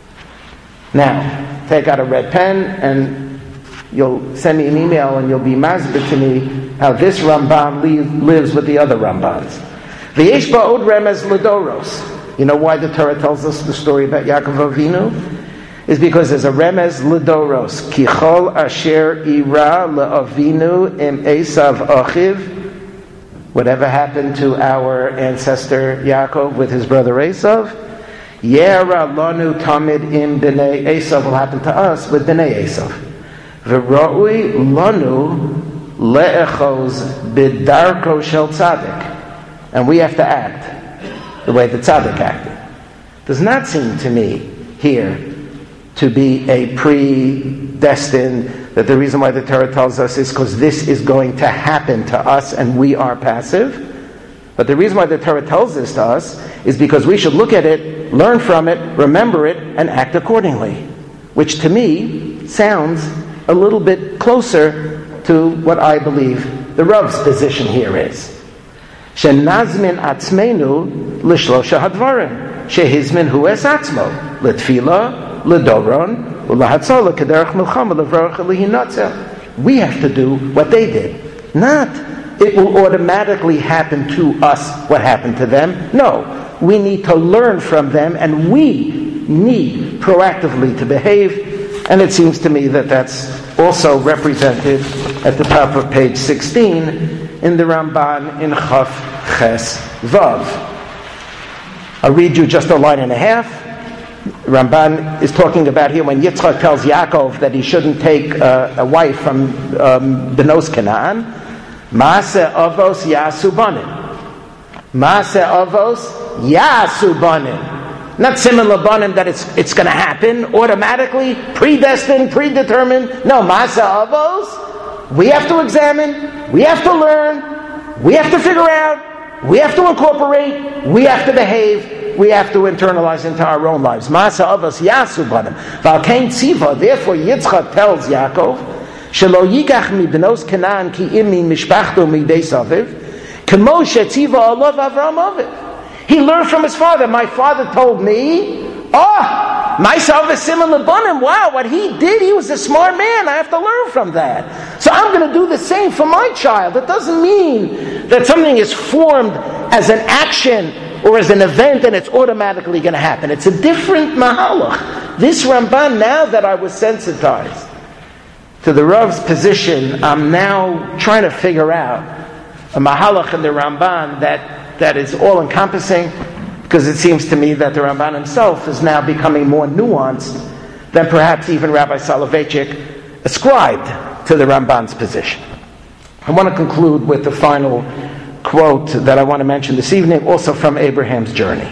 Now, take out a red pen and you'll send me an email and you'll be masbid to me how this Ramban lives with the other Rambans. V'yesh ba'od remez l'doros. You know why the Torah tells us the story about Yaakov Avinu? Is because there's a remez l'doros. Kichol asher ira le'avinu im Esav achiv. Whatever happened to our ancestor Yaakov with his brother Esav, yera lanu tamid im b'nei Esav will happen to us with b'nei Esav. V'ra'ui lanu le'echoz b'darko shel tzaddik. And we have to act the way the tzaddik acted. Does not seem to me here to be a predestined, that the reason why the Torah tells us is because this is going to happen to us and we are passive. But the reason why the Torah tells this to us is because we should look at it, learn from it, remember it, and act accordingly. Which to me sounds a little bit closer to what I believe the Rav's position here is. Shenazmin atzmeinu l'shlosha hadvarim shehizmin hu es atzmo l'tfila l'doron u'lahatzola kederach milchama l'vrach lihinatzel. We have to do what they did, not it will automatically happen to us what happened to them. No, we need to learn from them, and we need proactively to behave. And it seems to me that that's also represented at the top of page 16 in the Ramban in Chaf Ches Vav. I'll read you just a line and a half. Ramban is talking about here when Yitzchak tells Yaakov that he shouldn't take a wife from Benos Canaan. Maaseh avos yasu banim. Maaseh avos yasu banim. Not similar banim that it's going to happen automatically, predestined, predetermined. No, maaseh avos. We have to examine. We have to learn. We have to figure out. We have to incorporate. We have to behave. We have to internalize into our own lives. Maaseh avos yasu banim. V'alkein tziva. Therefore, Yitzchak tells Yaakov, Shelo yikach mi b'nos Canaan ki imi mishpachto mi beis aviv, kemo shetziva alav Avram aviv. He learned from his father. My father told me, Myself is similar to Bunim. Wow, what he did, he was a smart man. I have to learn from that. So I'm going to do the same for my child. It doesn't mean that something is formed as an action or as an event and it's automatically going to happen. It's a different mahalach. This Ramban, now that I was sensitized to the Rav's position, I'm now trying to figure out a mahalach in the Ramban that is all-encompassing, because it seems to me that the Ramban himself is now becoming more nuanced than perhaps even Rabbi Soloveitchik ascribed to the Ramban's position. I want to conclude with the final quote that I want to mention this evening, also from Abraham's Journey.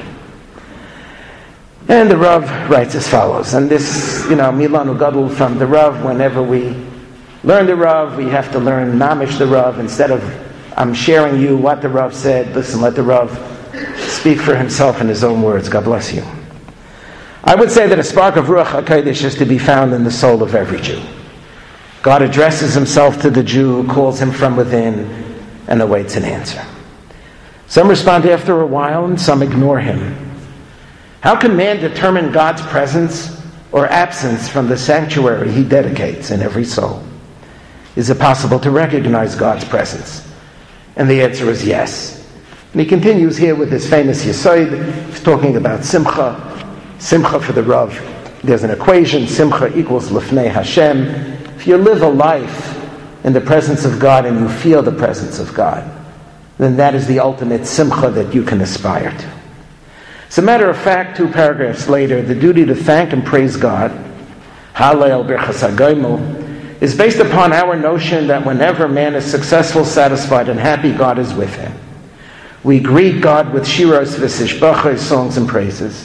And the Rav writes as follows, and this, Milanu Gadol from the Rav. Whenever we learn the Rav, we have to learn Mamish the Rav. Instead of I'm sharing you what the Rav said, listen, let the Rav speak for himself in his own words. God bless you. I would say that a spark of Ruach HaKodesh is to be found in the soul of every Jew. God addresses himself to the Jew, calls him from within, and awaits an answer. Some respond after a while, and some ignore him. How can man determine God's presence or absence from the sanctuary he dedicates in every soul? Is it possible to recognize God's presence? And the answer is yes. And he continues here with his famous Yesod. He's talking about Simcha. Simcha for the Rav. There's an equation. Simcha equals Lifnei Hashem. If you live a life in the presence of God and you feel the presence of God, then that is the ultimate Simcha that you can aspire to. As a matter of fact, 2 paragraphs later, the duty to thank and praise God, Hallel Birchas HaGoimel, is based upon our notion that whenever man is successful, satisfied, and happy, God is with him. We greet God with shiros v'sishbachos, songs and praises.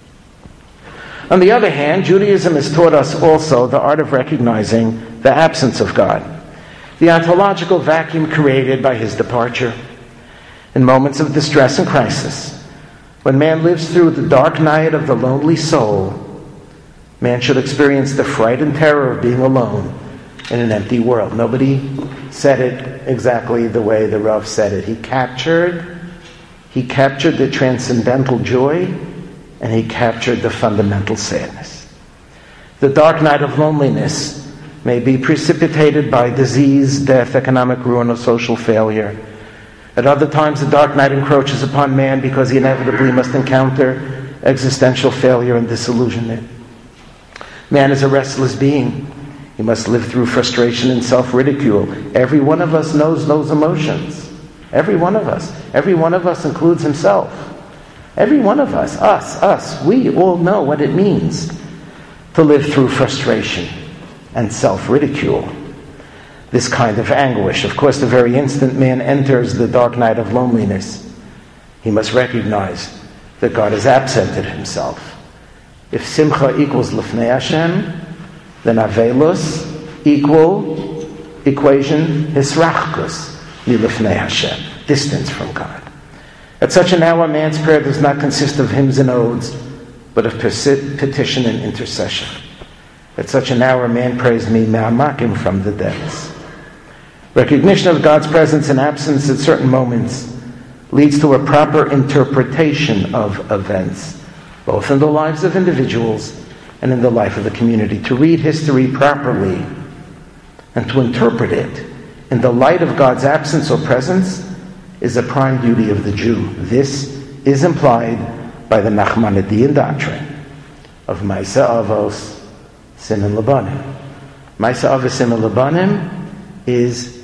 On the other hand, Judaism has taught us also the art of recognizing the absence of God, the ontological vacuum created by his departure. In moments of distress and crisis, when man lives through the dark night of the lonely soul, man should experience the fright and terror of being alone in an empty world. Nobody said it exactly the way the Rav said it. He captured the transcendental joy, and he captured the fundamental sadness. The dark night of loneliness may be precipitated by disease, death, economic ruin, or social failure. At other times, the dark night encroaches upon man because he inevitably must encounter existential failure and disillusionment. Man is a restless being. He must live through frustration and self-ridicule. Every one of us knows those emotions. Every one of us. Every one of us includes himself. Every one of us, us, we all know what it means to live through frustration and self-ridicule. This kind of anguish. Of course, the very instant man enters the dark night of loneliness, he must recognize that God has absented himself. If Simcha equals Lifnei Hashem, then Avelus equation Hisrachkus Milifnei Hashem, distance from God. At such an hour, man's prayer does not consist of hymns and odes, but of petition and intercession. At such an hour, man prays me me'amakim, from the depths. Recognition of God's presence and absence at certain moments leads to a proper interpretation of events, both in the lives of individuals and in the life of the community. To read history properly and to interpret it in the light of God's absence or presence is a prime duty of the Jew. This is implied by the Nachmanidean doctrine of Maisa Avos Siman Labanim. Maisa Avos Siman Labanim is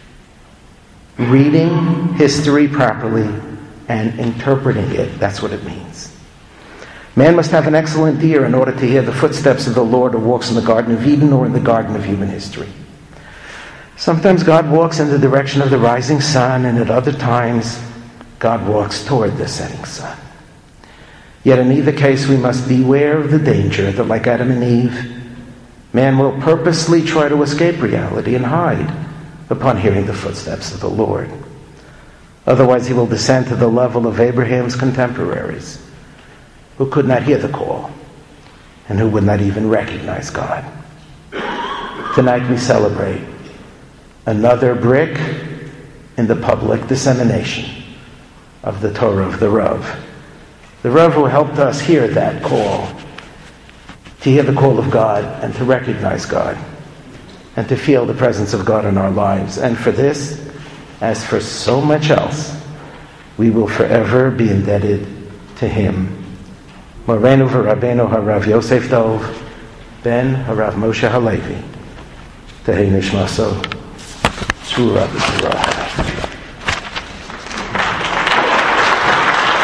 reading history properly and interpreting it. That's what it means. Man must have an excellent ear in order to hear the footsteps of the Lord who walks in the Garden of Eden or in the garden of human history. Sometimes God walks in the direction of the rising sun, and at other times God walks toward the setting sun. Yet in either case, we must beware of the danger that, like Adam and Eve, man will purposely try to escape reality and hide upon hearing the footsteps of the Lord. Otherwise, he will descend to the level of Abraham's contemporaries, who could not hear the call and who would not even recognize God. Tonight we celebrate another brick in the public dissemination of the Torah of the Rav. The Rav who helped us hear that call to hear the call of God and to recognize God and to feel the presence of God in our lives. And for this, as for so much else, we will forever be indebted to him. Morenu v'Rabbeinu Harav Yosef Dov ben Harav Moshe Halevi. Tehei Nishmaso Tzura B'Tzura.